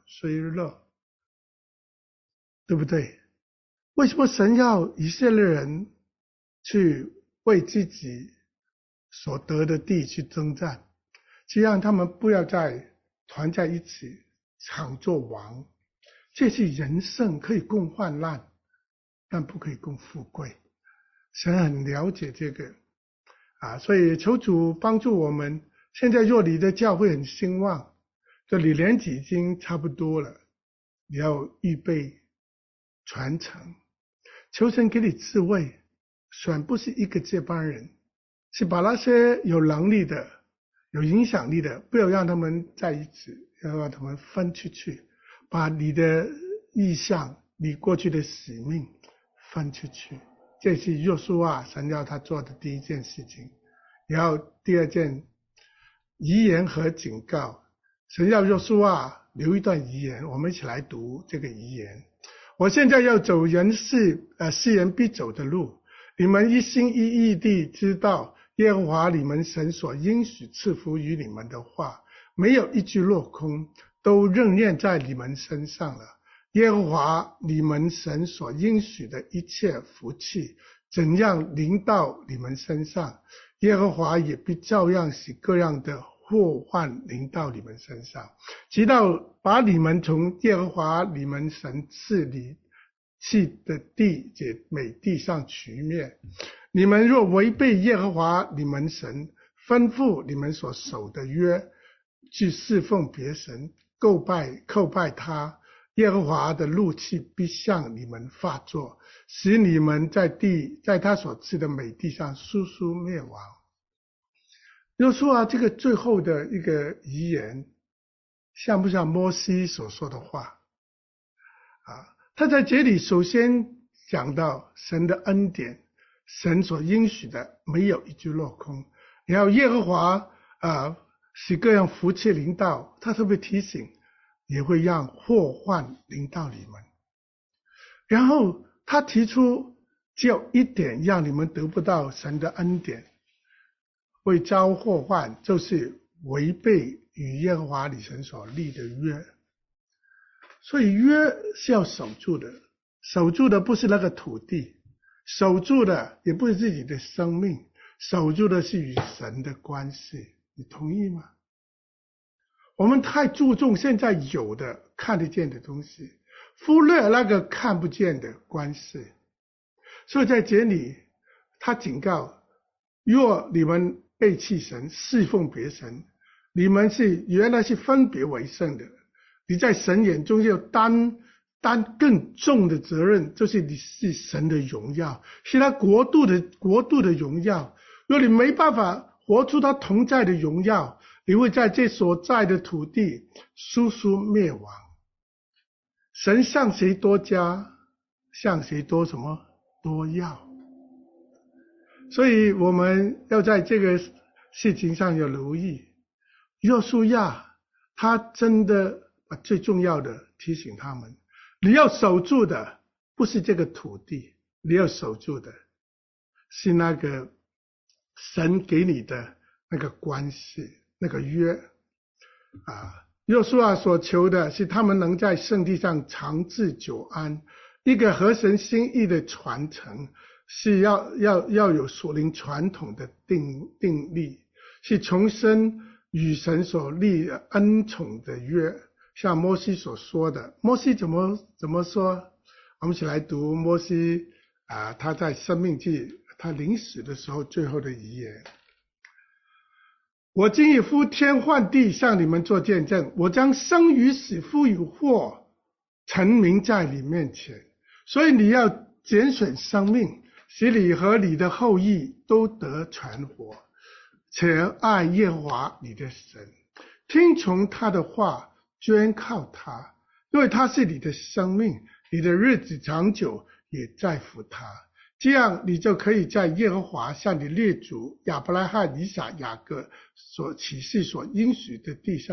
A: 对不对？为什么神要以色列人去为自己所得的地去征战，去让他们不要再团在一起抢做王？这是人生可以共患难，但不可以共富贵。神很了解这个所以求主帮助我们。现在若你的教会很兴旺，这里年纪已经差不多了，你要预备传承，求神给你智慧，选不是一个接班人，是把那些有能力的有影响力的不要让他们在一起，要让他们分出去，把你的意向你过去的使命分出去。这是约书亚神要他做的第一件事情。然后第二件，遗言和警告。神要约书亚留一段遗言，我们一起来读这个遗言。我现在要走世人必走的路，你们一心一意地知道耶和华你们神所应许赐福于你们的话，没有一句落空，都认念在你们身上了。耶和华你们神所应许的一切福气，怎样临到你们身上，耶和华也必照样使各样的祸患临到你们身上，直到把你们从耶和华你们神赐你去的地这美地上除灭。你们若违背耶和华你们神吩咐你们所守的约，去侍奉别神，叩拜他，耶和华的怒气必向你们发作，使你们在他所赐的美地上速速灭亡。约书亚这个最后的一个遗言，像不像摩西所说的话他在这里首先讲到神的恩典，神所应许的没有一句落空，然后耶和华使各样福气临到，他特别提醒也会让祸患临到你们。然后他提出只有一点让你们得不到神的恩典，会遭祸患，就是违背与耶和华你神所立的约。所以约是要守住的，守住的不是那个土地，守住的也不是自己的生命，守住的是与神的关系。你同意吗？我们太注重现在有的看得见的东西，忽略那个看不见的关系。所以在这里他警告，若你们背弃神，侍奉别神，你们原来是分别为圣的，你在神眼中要担更重的责任，就是你是神的荣耀，是他国度的荣耀。若你没办法活出他同在的荣耀，你会在这所在的土地速速灭亡。神向谁多加，向谁多要。所以我们要在这个事情上有留意。约书亚他真的把最重要的提醒他们，你要守住的不是这个土地，你要守住的是那个神给你的那个关系，那个约约书亚所求的是他们能在圣地上长治久安，一个合神心意的传承，是要有属灵传统的定力，是重申与神所立恩宠的约，像摩西所说的。摩西怎么说？我们一起来读摩西他在申命记他临死的时候最后的遗言。我今以呼天唤地向你们做见证，我将生与死、福与祸陈明在你面前，所以你要拣选生命，使你和你的后裔都得存活，且爱耶和华你的神，听从他的话，捐靠他，因为他是你的生命，你的日子长久也在乎他。这样你就可以在耶和华向你列祖亚伯拉罕、以撒、雅各所起誓所应许的地上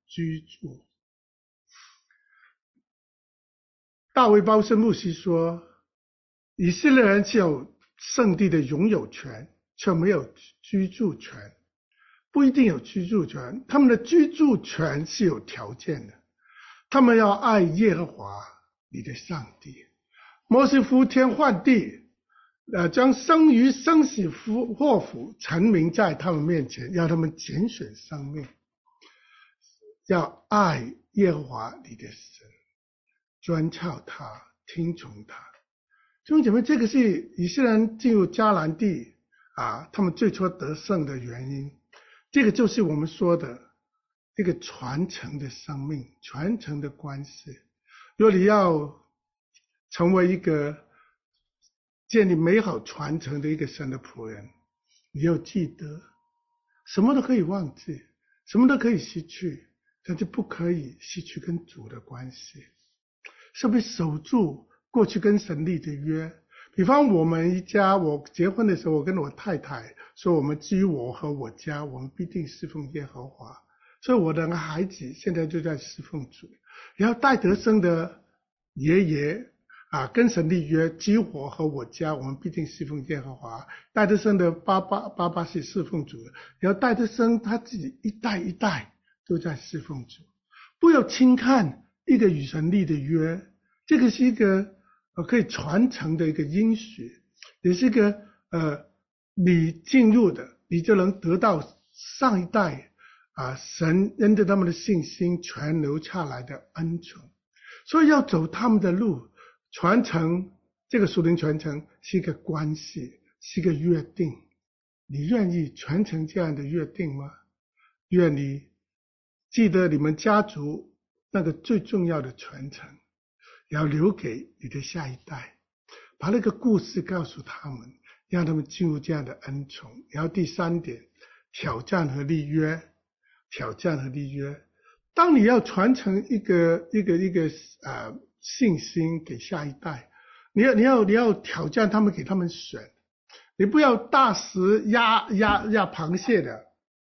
A: 居住。大卫鲍森牧师说，以色列人是有圣地的拥有权，却没有居住权。不一定有居住权，他们的居住权是有条件的。他们要爱耶和华你的上帝。摩西呼天唤地，将生于生死祸福陈明在他们面前，要他们拣选生命，要爱耶和华你的神，专靠他，听从他。弟兄姐妹，这个是以色列人进入迦南地他们最初得胜的原因。这个就是我们说的这个传承的生命，传承的关系。如果你要成为一个建立美好传承的一个神的仆人，你要记得，什么都可以忘记，什么都可以失去，但是不可以失去跟主的关系。是不是守住过去跟神立的约？比方我们一家，我结婚的时候，我跟我太太说，我们至于我和我家，我们必定侍奉耶和华。所以我的孩子现在就在侍奉主。然后戴德生的爷爷跟神立约，至于我和我家，我们必定侍奉耶和华。戴德生的爸爸是侍奉主的，然后戴德生他自己一代一代都在侍奉主。不要轻看一个与神立的约，这个是一个可以传承的一个应许，也是一个你进入的，你就能得到上一代神因着他们的信心传流下来的恩宠。所以要走他们的路，传承这个属灵传承是一个关系，是一个约定。你愿意传承这样的约定吗？愿你记得你们家族那个最重要的传承，要留给你的下一代，把那个故事告诉他们，让他们进入这样的恩宠。然后第三点，挑战和立约。挑战和立约。当你要传承一个信心给下一代，你要挑战他们，给他们选。你不要大石压螃蟹的，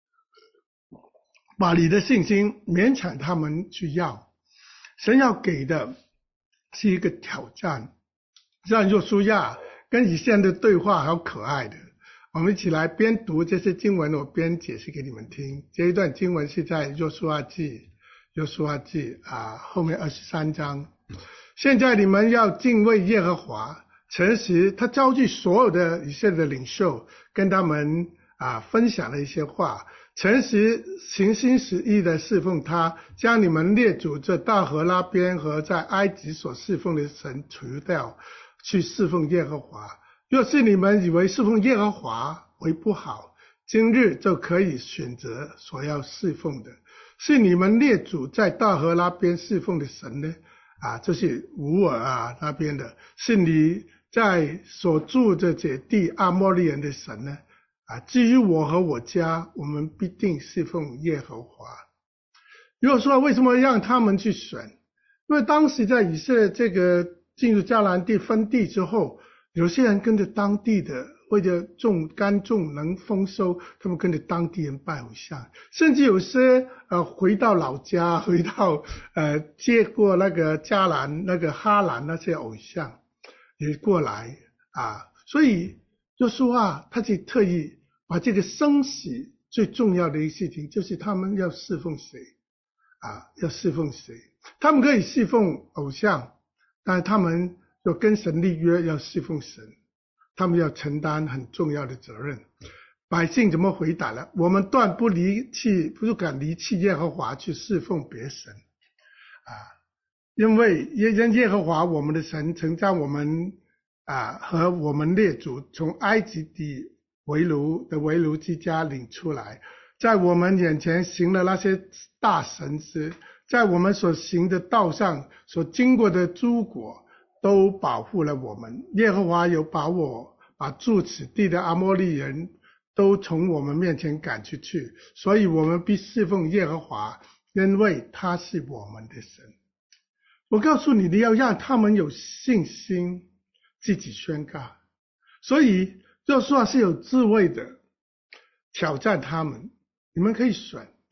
A: 把你的信心勉强他们去要。神要给的是一个挑战。像约书亚跟以色列的对话好可爱的，我们一起来边读这些经文，我边解释给你们听。这一段经文是在约书亚记后面23章。现在你们要敬畏耶和华，诚实。他召集所有的以色列的领袖，跟他们分享了一些话，诚实行心实意的侍奉他，将你们列祖这大河那边和在埃及所侍奉的神除掉，去侍奉耶和华。若是你们以为侍奉耶和华为不好，今日就可以选择所要侍奉的。是你们列祖在大河那边侍奉的神呢？就是乌尔那边的。是你在所住的这地阿摩利人的神呢？至于我和我家，我们必定侍奉耶和华。如果说为什么让他们去选？因为当时在以色列这个进入迦南地分地之后，有些人跟着当地的，为了耕种能丰收，他们跟着当地人拜偶像，甚至有些回到老家，回到接过那个迦南那个哈兰那些偶像也过来所以约书亚他就特意把这个生死最重要的一个事情，就是他们要侍奉谁要侍奉谁。他们可以侍奉偶像，但是他们要跟神立约，要侍奉神，他们要承担很重要的责任。百姓怎么回答了？我们断不敢离弃耶和华去侍奉别神因为耶和华我们的神曾将我们和我们列祖从埃及地为奴之家领出来，在我们眼前行了那些大神事，在我们所行的道上所经过的诸国都保护了我们。耶和华有把住此地的阿摩利人都从我们面前赶出去，所以我们必侍奉耶和华，因为他是我们的神。我告诉你，你要让他们有信心自己宣告。所以约书亚是有智慧的挑战他们，你们可以选，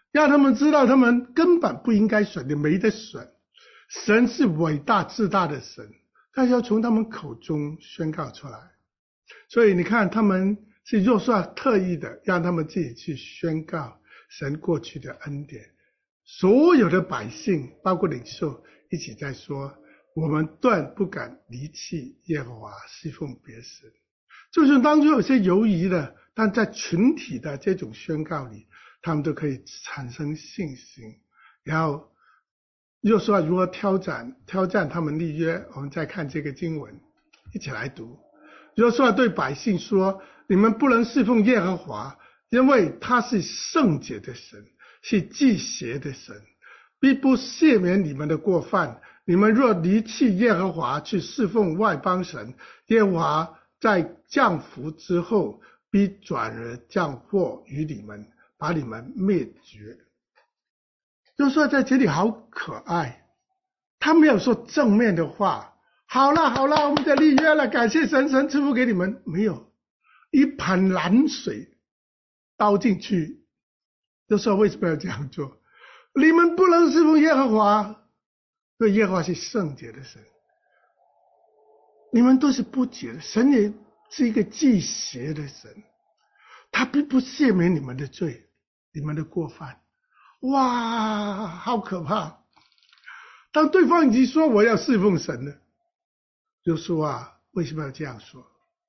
A: 让他们知道他们根本不应该选，也没得选。神是伟大至大的神，他要从他们口中宣告出来。所以你看，他们是约书亚特意的让他们自己去宣告神过去的恩典。所有的百姓包括领袖一起在说，我们断不敢离弃耶和华，侍奉别神。就是当中有些犹疑的，但在群体的这种宣告里，他们都可以产生信心。然后又说如何挑战他们立约，我们再看这个经文，一起来读。又说对百姓说，你们不能侍奉耶和华，因为他是圣洁的神，是忌邪的神，必不赦免你们的过犯。你们若离弃耶和华去侍奉外邦神，耶和华在降福之后，必转而降祸于你们，把你们灭绝。就说在这里好可爱，他没有说正面的话，好了，我们的立约了，感谢神，神赐福给你们。没有，一盆冷水倒进去。就说为什么要这样做？你们不能侍奉耶和华，因为耶和华是圣洁的神，你们都是不洁的，神也是一个忌邪的神，他并不赦免你们的罪，你们的过犯。哇，好可怕！当对方已经说我要侍奉神了，就说为什么要这样说？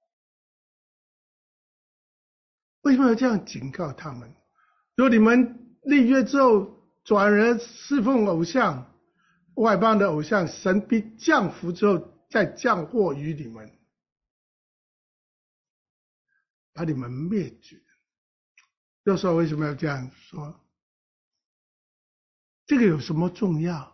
A: 为什么要这样警告他们？如果你们立约之后转而侍奉偶像，外邦的偶像，神必降福之后再降祸于你们，把你们灭绝。就说为什么要这样说？这个有什么重要？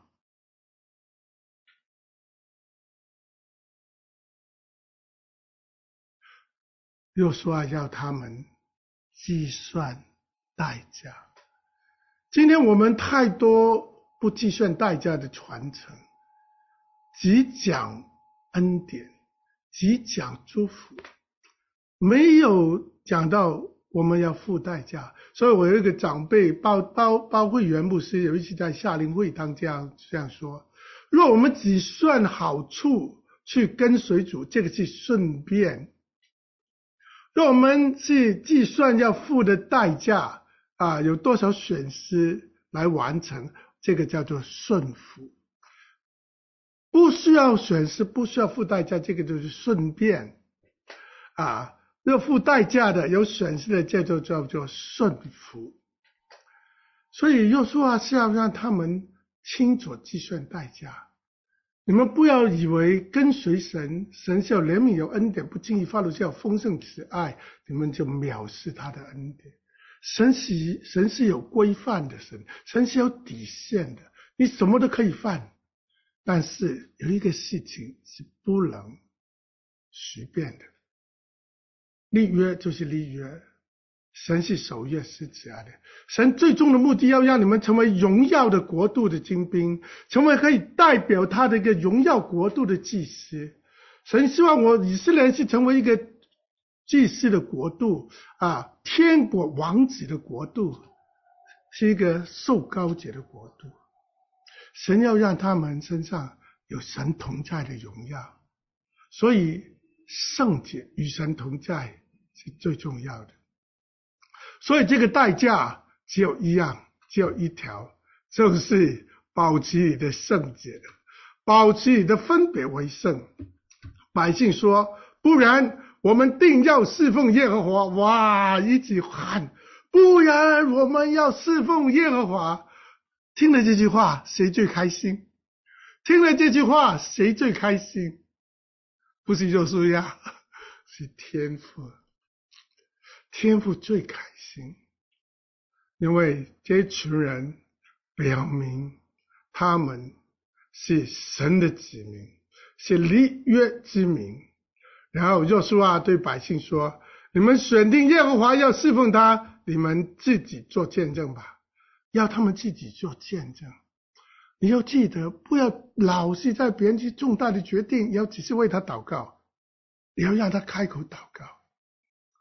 A: 又说要他们计算代价。今天我们太多不计算代价的传承，只讲恩典，只讲祝福，没有讲到我们要付代价。所以我有一个长辈包会员牧师有一次在夏令会堂这样说，若我们只算好处去跟随主，这个是顺便；若我们是计算要付的代价有多少损失来完成，这个叫做顺服。不需要损失，不需要付代价，这个就是顺便要付代价的，有损失的，这就叫做顺服。所以约书亚是要让他们清楚计算代价。你们不要以为跟随神，神是有怜悯有恩典，不轻易发怒，是有丰盛慈爱，你们就藐视他的恩典。神是有规范的神，神是有底线的，你什么都可以犯，但是有一个事情是不能随便的。立约就是立约，神是守约施慈爱的。神最终的目的要让你们成为荣耀的国度的精兵，成为可以代表他的一个荣耀国度的祭司。神希望以色列人是成为一个祭司的国度天国王子的国度，是一个受膏者的国度。神要让他们身上有神同在的荣耀，所以圣洁与神同在是最重要的。所以这个代价只有一样，只有一条，就是保持你的圣洁，保持你的分别为圣。百姓说，不然我们定要侍奉耶和华。哇，一起喊，不然我们要侍奉耶和华。听了这句话谁最开心？听了这句话谁最开心？不是约书亚，是天父。天父最开心，因为这群人表明他们是神的子民，是立约之民。然后约书亚对百姓说，你们选定耶和华要侍奉他，你们自己做见证吧，要他们自己做见证。你要记得，不要老是在别人去重大的决定，要只是为他祷告，你要让他开口祷告。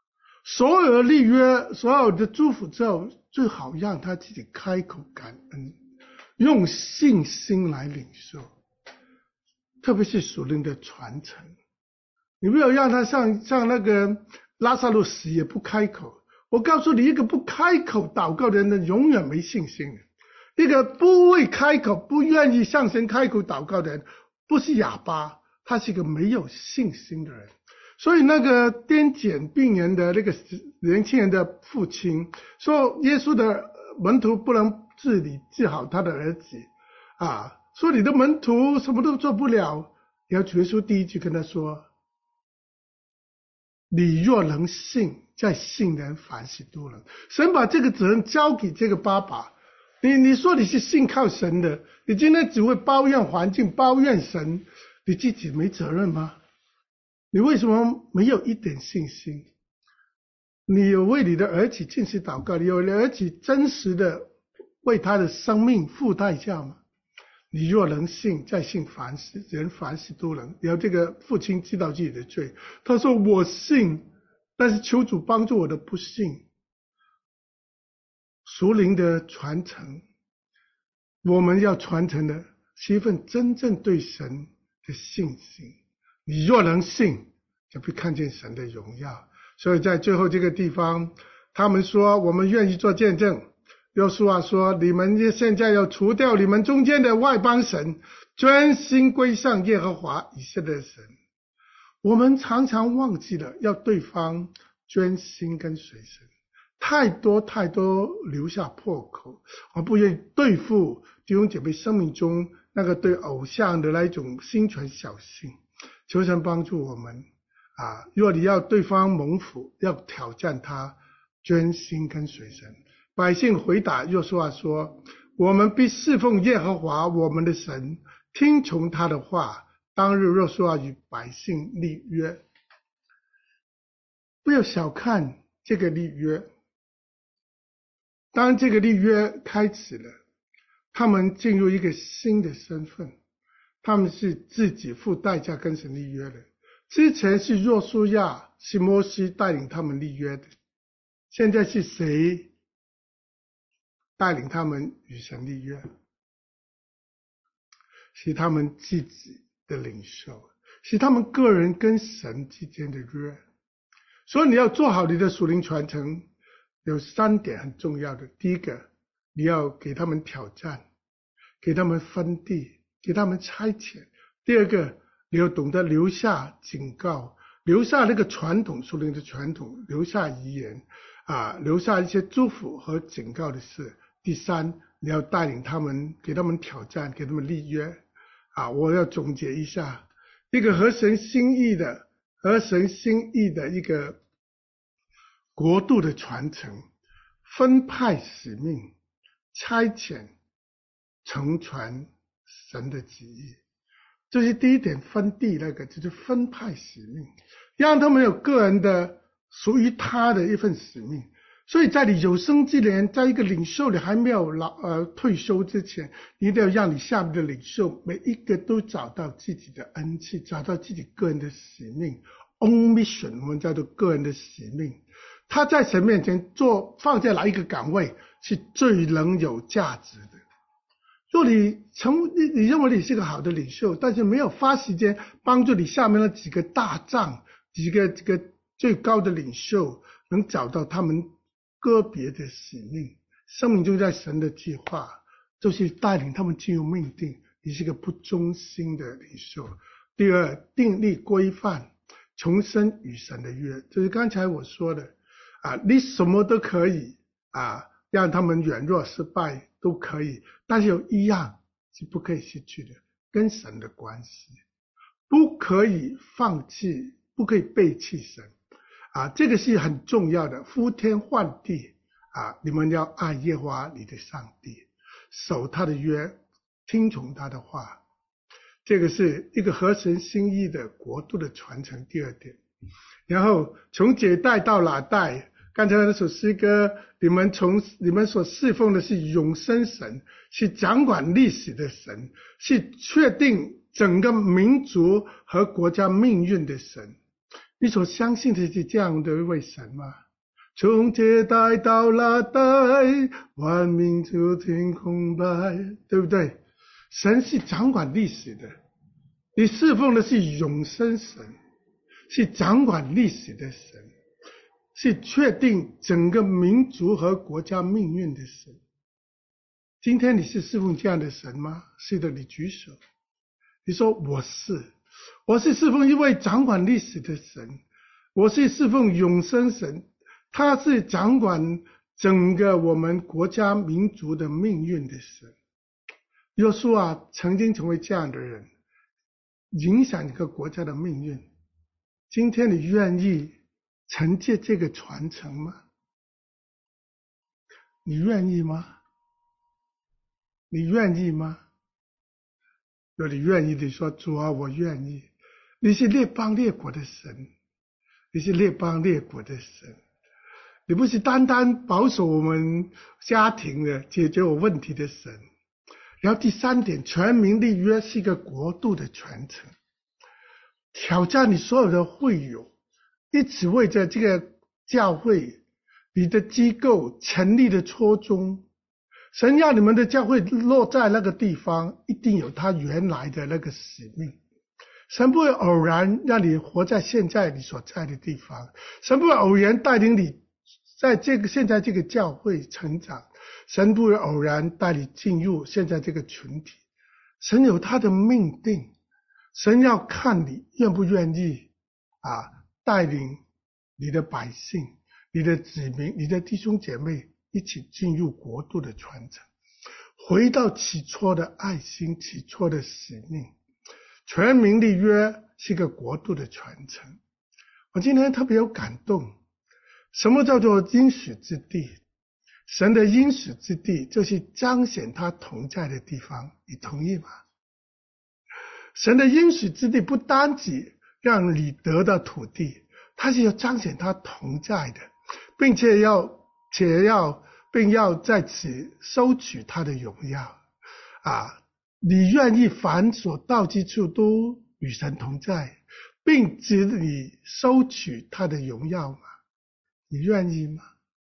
A: 所有的立约，所有的祝福之后，最好让他自己开口感恩，用信心来领受，特别是属灵的传承。你不要让他像那个拉撒路死也不开口。我告诉你，一个不开口祷告的人，永远没信心的。一个不会开口、不愿意向神开口祷告的人，不是哑巴，他是一个没有信心的人。所以那个癫痫病人的那个年轻人的父亲说，耶稣的门徒不能治好他的儿子啊，说你的门徒什么都做不了。然后耶稣第一句跟他说，你若能信，在信人凡事都能。神把这个责任交给这个爸爸。你说你是信靠神的，你今天只会抱怨环境、抱怨神，你自己没责任吗？你为什么没有一点信心？你有为你的儿子进行祷告，你有儿子真实的为他的生命付代价吗？你若能信，在信凡事人凡事都能。然后这个父亲知道自己的罪，他说我信，但是求主帮助我的不信。属灵的传承，我们要传承的是一份真正对神的信心。你若能信，就会看见神的荣耀。所以在最后这个地方，他们说我们愿意做见证。约书亚说，你们现在要除掉你们中间的外邦神，专心归向耶和华以色列的神。我们常常忘记了要对方专心跟随神，太多留下破口，我不愿意对付弟兄姐妹生命中那个对偶像的那一种心存小心。求神帮助我们若你要对方蒙福，要挑战他专心跟随神。百姓回答约书亚说，我们必侍奉耶和华我们的神，听从他的话。当日约书亚与百姓立约。不要小看这个立约，当这个立约开始了，他们进入一个新的身份，他们是自己付代价跟神立约的。之前是约书亚，是摩西带领他们立约的，现在是谁带领他们与神立约？是他们自己的领袖，是他们个人跟神之间的约。所以你要做好你的属灵传承，有3点很重要的。第一个，你要给他们挑战，给他们分地，给他们差遣。第二个，你要懂得留下警告，留下那个传统，属灵的传统，留下遗言留下一些祝福和警告的事。第三，你要带领他们，给他们挑战，给他们立约我要总结一下，一个合神心意的一个国度的传承，分派使命，差遣承传神的旨意。这是第一点，分地那个就是分派使命，让他们有个人的属于他的一份使命。所以在你有生之年，在一个领袖你还没有退休之前，你一定要让你下面的领袖每一个都找到自己的恩赐，找到自己个人的使命。 On mission， 我们叫做个人的使命。他在神面前放在哪一个岗位是最能有价值的。若你认为你是个好的领袖，但是没有花时间帮助你下面的几个大将，几个最高的领袖能找到他们个别的使命，生命中在神的计划就是带领他们进入命定，你是个不忠心的领袖。第二，订立规范，重申与神的约，就是刚才我说的你什么都可以让他们软弱失败都可以，但是有一样是不可以失去的，跟神的关系，不可以放弃，不可以背弃神这个是很重要的。呼天唤地你们要爱耶和华你的上帝，守他的约，听从他的话，这个是一个合神心意的国度的传承。第二点，然后从几代到哪代，刚才那首诗歌，你们所侍奉的是永生神，是掌管历史的神，是确定整个民族和国家命运的神。你所相信的是这样的一位神吗？ 从这代到那代，万民就天空白，对不对？神是掌管历史的，你侍奉的是永生神，是掌管历史的神，是确定整个民族和国家命运的神。今天你是侍奉这样的神吗？是的，你举手。你说我是侍奉一位掌管历史的神，我是侍奉永生神，他是掌管整个我们国家民族的命运的神。约书亚曾经成为这样的人，影响一个国家的命运。今天你愿意承接这个传承吗？你愿意吗？你愿意吗？如果你愿意的说，主啊，我愿意。你是列邦列国的神，你是列邦列国的神，你不是单单保守我们家庭的解决我问题的神。然后第三点，全民立约是一个国度的传承，挑战你所有的会友，一起为着这个教会你的机构成立的初衷。神要你们的教会落在那个地方，一定有他原来的那个使命。神不会偶然让你活在现在你所在的地方，神不会偶然带领你在现在这个教会成长，神不会偶然带你进入现在这个群体。神有他的命定，神要看你愿不愿意带领你的百姓、你的子民、你的弟兄姐妹一起进入国度的传承，回到起初的爱心、起初的使命。全民立约是个国度的传承。我今天特别有感动，什么叫做应许之地？神的应许之地就是彰显他同在的地方，你同意吗？神的应许之地不单只让你得到土地，他是要彰显他同在的，并要在此收取他的荣耀你愿意凡所到之处都与神同在，并指你收取他的荣耀吗？你愿意吗？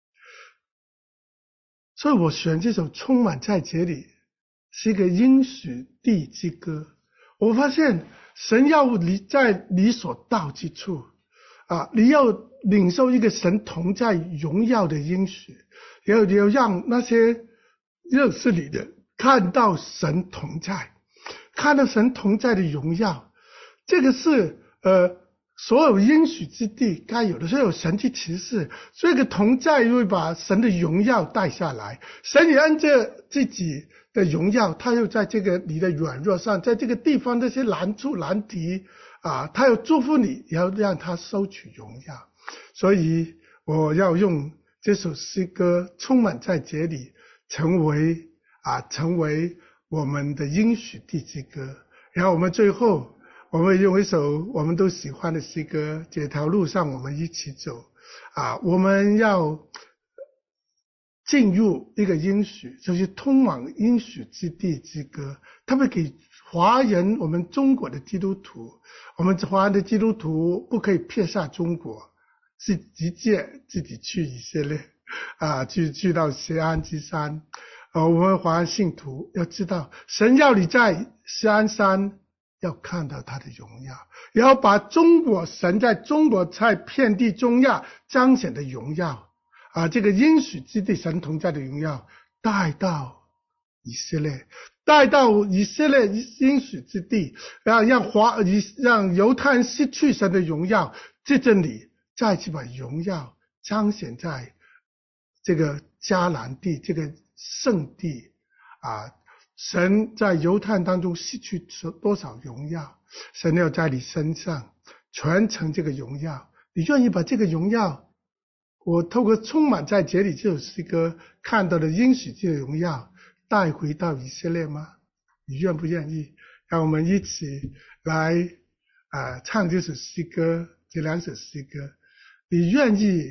A: 所以我选这首充满在这里，是一个应许地之歌。我发现神要你在你所到之处你要领受一个神同在荣耀的应许，要让那些认识你的看到神同在，看到神同在的荣耀。这个是所有应许之地该有的，所以有神去启示，这个同在会把神的荣耀带下来。神也按着自己的荣耀，他又在这个你的软弱上，在这个地方这些难处难题他要祝福你，也要让他收取荣耀。所以我要用这首诗歌充满在这里，成为我们的应许地之歌。然后我们最后我们用一首我们都喜欢的诗歌，这条路上我们一起走我们要进入一个应许，就是通往应许之地之歌。特别给华人，我们中国的基督徒，我们华人的基督徒不可以撇下中国，是直接自己去以色列去到锡安之山。我们华人信徒要知道，神要你在锡安山要看到他的荣耀，也要把神在中国在遍地中亚彰显的荣耀这个应许之地神同在的荣耀带到以色列，带到以色列应许之地，让犹太人失去神的荣耀，在这里再次把荣耀彰显在这个迦南地，这个圣地神在犹太人当中失去多少荣耀，神要在你身上传承这个荣耀。你愿意把这个荣耀，我透过充满在这里这首诗歌看到的应许这个荣耀带回到以色列吗？你愿不愿意？让我们一起来唱这首诗歌，这两首诗歌。你愿意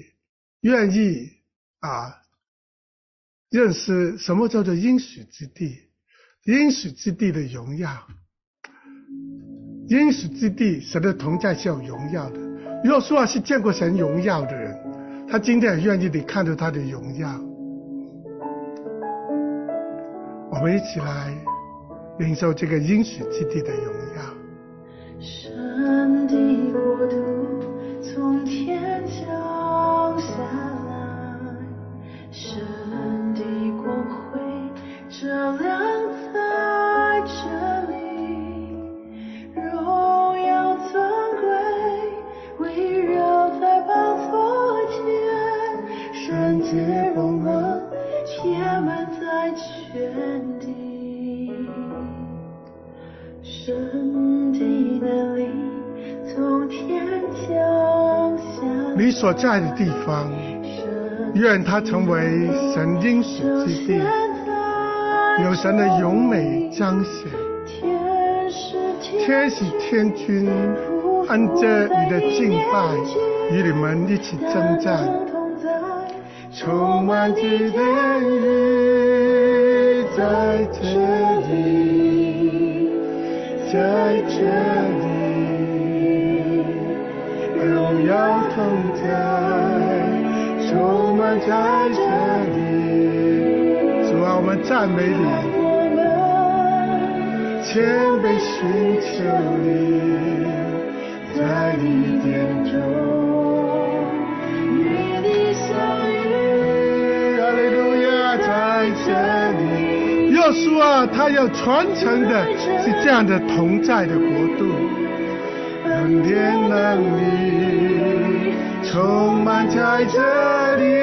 A: 认识什么叫做应许之地？应许之地的荣耀，应许之地神的同在是有荣耀的。约书亚是见过神荣耀的人， 他今天也愿意你看到他的荣耀。我们一起来领受这个应许之地的荣耀。
C: 神的国度从天降下来，神的光辉照亮在这里，荣耀尊贵围绕在宝座前，圣洁光芒填满在全地，神的能力从天降下来，
A: 你所在的地方，愿它成为神应许之地，有神的荣美彰显。天使天军按着你的敬拜，与你们一起征战，充满着天宇在这里，在这里，荣耀同在，充满在这里。主啊，我们赞美你，谦卑寻求你，在你殿中与你相遇。哈利路亚，在这里。耶稣啊，他要传承的是这样的同在的国度，恩典能力充满在这里，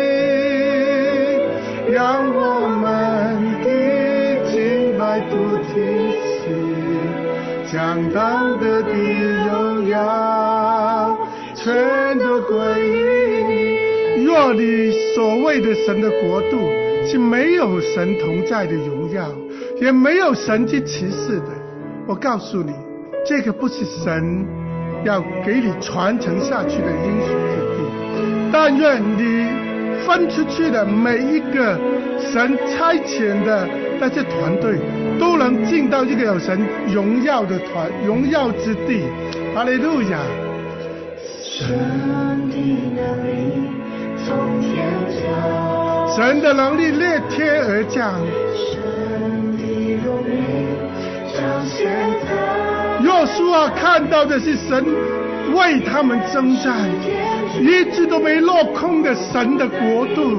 A: 让我们的敬拜不停息，将当得的荣耀全都归于你。若你所谓的神的国度是没有神同在的荣耀，也没有神迹奇事的，我告诉你，这个不是神要给你传承下去的应许之地。但愿你分出去的每一个神差遣的那些团队，都能进到这个有神荣耀的荣耀之地。哈利路亚！
C: 神的能力从天降，
A: 神的能力裂天而降，
C: 神的荣美彰显在。
A: 约书亚看到的是神为他们征战，一直都没落空的神的国度。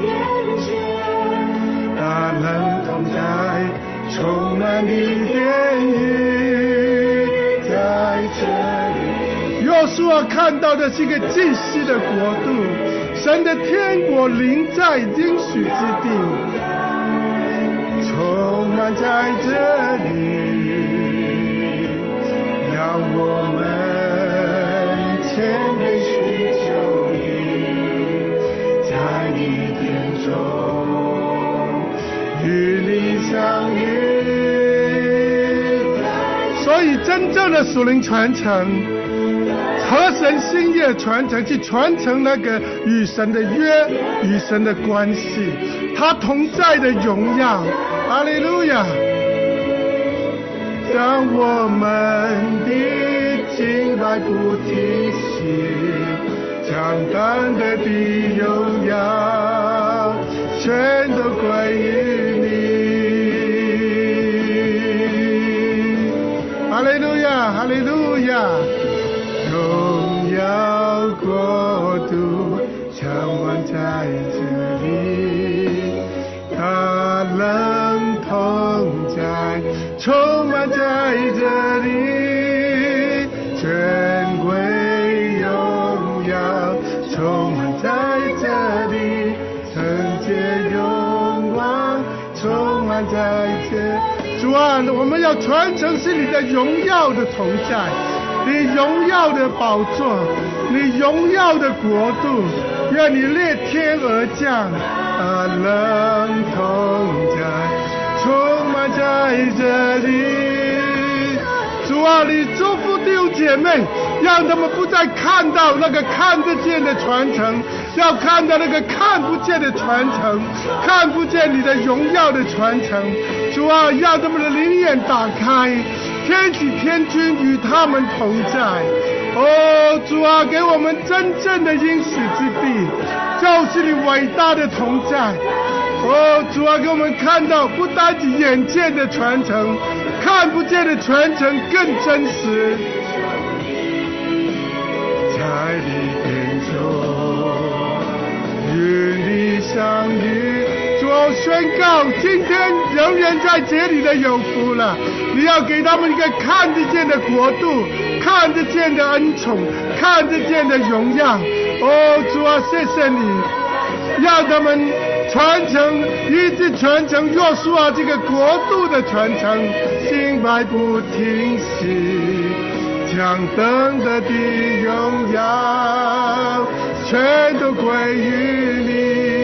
A: 大能同在，充满的殿宇在这里。约书亚看到的是一个祭司的国度，神的天国临在应许之地，充满在这里，让我们谦卑寻求你，在你殿中与你相遇。所以真正的属灵传承，合神心意的传承，去传承那个与神的约，与神的关系，他同在的荣耀。哈利路亚！让我们的敬拜不停息，将当得的荣耀全都归于你。哈利路亚，哈利路亚！荣耀国度充满在这里，大能同在，充满在这里，尊贵荣耀充满在这里，圣洁荣光充满在这里。主啊，我们要传承是你的荣耀的同在，你荣耀的宝座，你荣耀的国度，愿你裂天而降，能同在，充满在这里。主啊，你祝福弟兄姐妹，让他们不再看到那个看得见的传承，要看到那个看不见的传承，看不见你的荣耀的传承。主啊，让他们的灵眼打开，天使天军与他们同在。哦， 哦，主啊，给我们真正的应许之地，就是你伟大的同在。哦，主啊，给我们看到不单只眼见的传承，看不见的传承更真实。在你殿中，与你相遇。主啊，宣告今天仍然在这里的有福了。你要给他们一个看得见的国度，看得见的恩宠，看得见的荣耀。哦，主啊，谢谢你，让他们传承，一直传承约书亚这个国度的传承，敬拜不停息，将等得的荣耀全都归于你。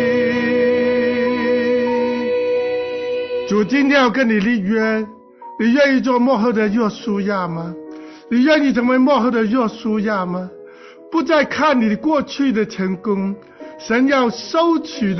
A: 主今天要跟你立约，你愿意做幕后的约书亚吗？你愿意成为幕后的约书亚吗？不再看你过去的成功，神要收取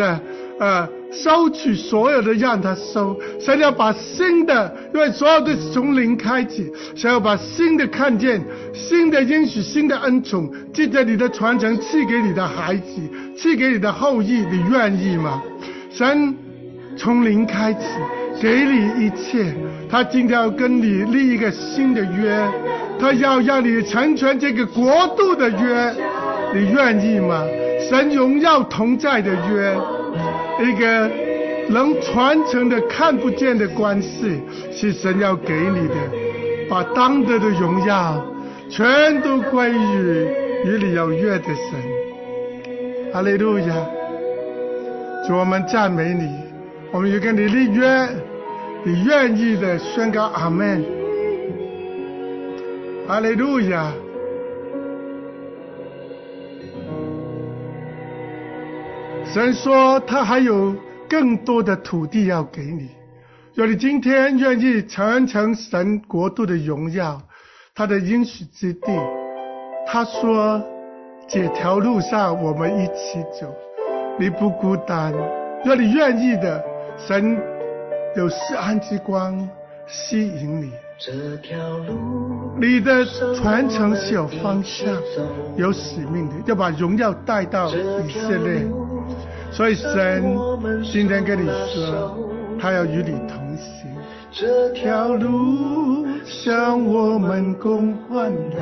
A: 所有的让他收，神要把新的，因为所有的从零开始，神要把新的看见，新的应许，新的恩宠，借着你的传承赐给你的孩子，赐给你的后裔，你愿意吗？神从零开始给你一切，他今天要跟你立一个新的约，他要让你成全这个国度的约，你愿意吗？神荣耀同在的约，一个能传承的看不见的关系，是神要给你的，把当得的荣耀全都归于与你有约的神。哈利路亚！主，我们赞美你，我们也跟你立约，你愿意的宣告阿们。哈利路亚！神说他还有更多的土地要给你，若你今天愿意传承神国度的荣耀，他的应许之地，他说这条路上我们一起走，你不孤单。若你愿意的，神有释安之光吸引你。你的传承是有方向有使命的，要把荣耀带到以色列。所以神今天跟你说，他要与你同行，这条路向我们共患难，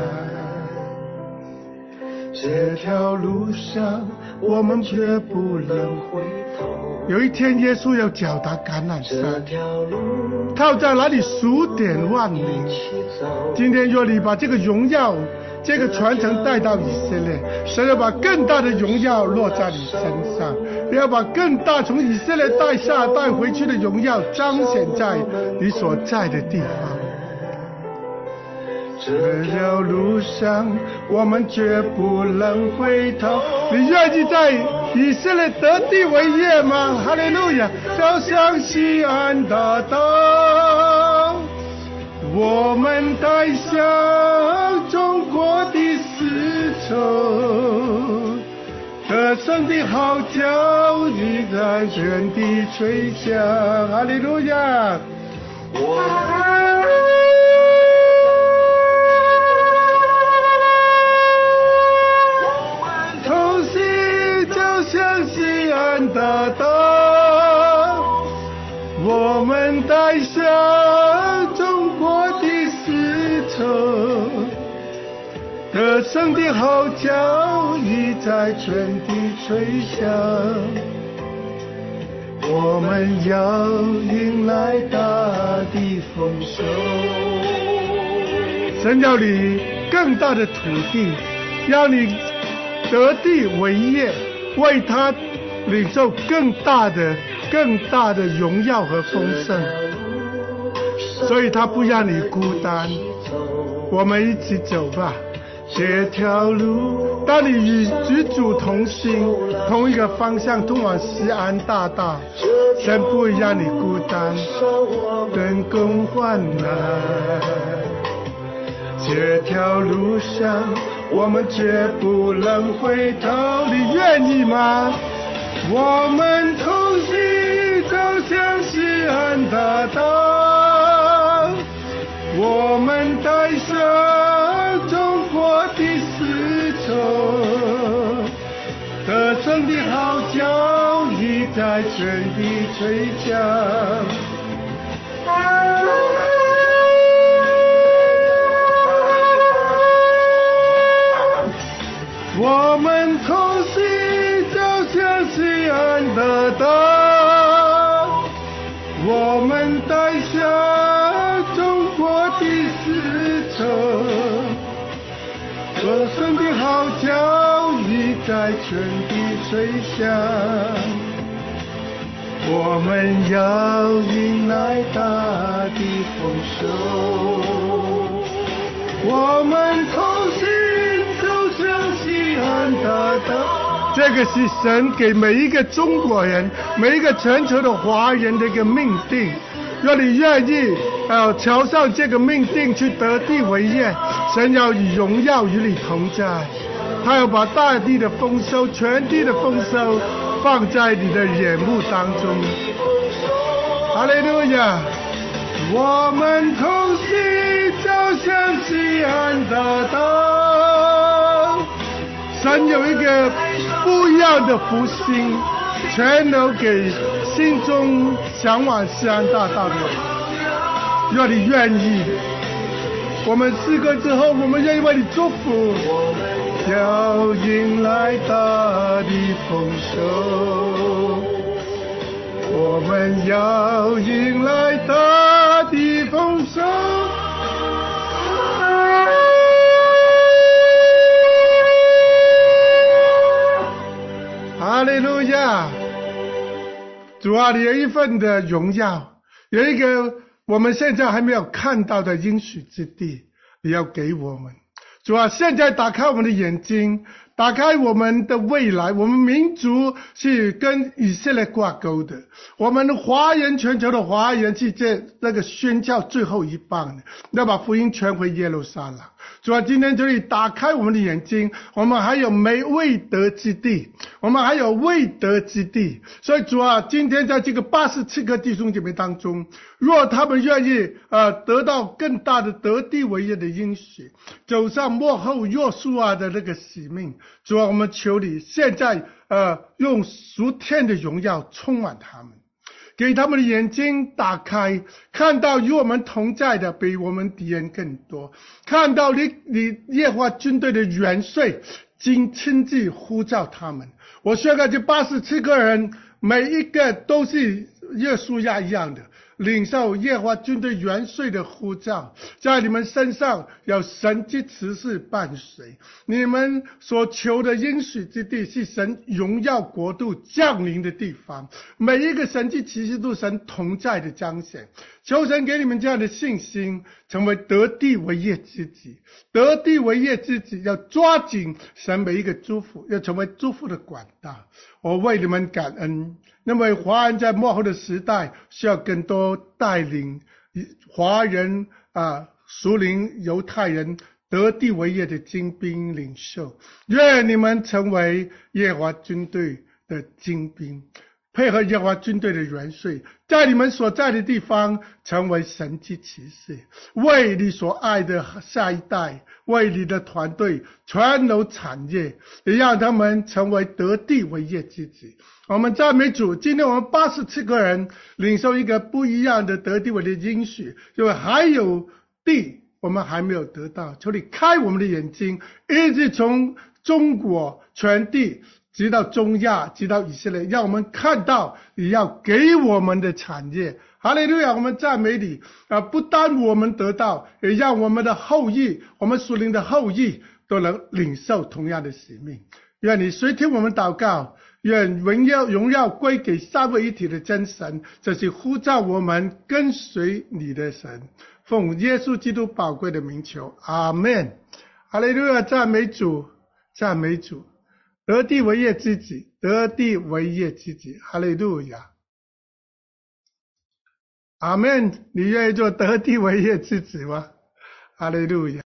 A: 这条路上我们绝不能回头。有一天耶稣要脚踏橄榄山，他要在哪里数点万民。今天若你把这个荣耀，这个传承带到以色列，神要把更大的荣耀落在你身上，你要把更大从以色列带回去的荣耀彰显在你所在的地方。这条路上我们绝不能回头。你愿意在以色列得地为业吗？哈利路亚！走向西安大道，我们带向中国的丝绸，得胜的号角已在全地吹响。哈利路亚！同行走向西安大道，我们带向中国的丝绸，得胜的号角已在全地吹响，我们要迎来大地丰收。神要你更大的土地，要你得地为业，为他领受更大的荣耀和丰盛，所以他不让你孤单。我们一起走吧，这条路，当你与主同行，同一个方向通往西安大道，神不会让你孤单，跟共患难。这条路上我们绝不能回头，你愿意吗？我们同行走向西安大道，我们带上中国的丝在全地吹响。我们同行走向西安的道，我们带下中国的使者，歌声的号角已在全地吹响。我们要迎来大的丰收，我们同行走向西安的道。这个是神给每一个中国人、每一个全球的华人的一个命定。若你愿意朝上这个命定去得地为业，神要以荣耀与你同在，他要把大地的丰收、全地的丰收放在你的眼目当中。哈利路亚！我们同行走向西安的道。神有一个不一样的福星，全都给心中向往西安大道的人。若你愿意，我们诗歌之后，我们愿意为你祝福。要迎来大的丰收，我们要迎来大的丰收。哈利路亚！主啊，你有一份的荣耀，有一个我们现在还没有看到的应许之地，你要给我们。主啊，现在打开我们的眼睛，打开我们的未来。我们民族是跟以色列挂钩的，我们的华人，全球的华人是那个宣教最后一棒的，要把福音传回耶路撒冷。主啊，今天这里打开我们的眼睛，我们还有未得之地，我们还有未得之地。所以主啊，今天在这个87个弟兄姐妹当中，若他们愿意得到更大的得地为业的应许，走上末后约书亚的那个使命，主啊，我们求你现在用属天的荣耀充满他们，给他们的眼睛打开，看到与我们同在的比我们敌人更多，看到你耶和华军队的元帅亲自呼召他们。我宣告这87个人每一个都是约书亚一样的领受耶和华军队元帅的呼召，在你们身上有神迹奇事伴随。你们所求的应许之地是神荣耀国度降临的地方，每一个神迹奇事都神同在的彰显。求神给你们这样的信心，成为得地为业之子。得地为业之子要抓紧神每一个祝福，要成为祝福的管道。我为你们感恩，因为华人在末后的时代需要更多带领华人属灵犹太人得地为业的精兵领袖。愿你们成为耶和华军队的精兵，配合耶和华军队的元帅，在你们所在的地方成为神迹奇事，为你所爱的下一代，为你的团队传流产业，也让他们成为得地为业之子。我们赞美主，今天我们87个人领受一个不一样的得地为业的应许，就还有地我们还没有得到，求你开我们的眼睛，一直从中国全地直到中亚，直到以色列，让我们看到你要给我们的产业。哈利路亚！我们赞美你不但我们得到，也让我们的后裔，我们属灵的后裔都能领受同样的使命。愿你垂听我们祷告，愿荣耀归给三位一体的真神，这是呼召我们跟随你的神。奉耶稣基督宝贵的名求，阿们。哈利路亚！赞美主，赞美主。得地为业之子，得地为业之子，哈利路亚，阿们。你愿意做得地为业之子吗？哈利路亚。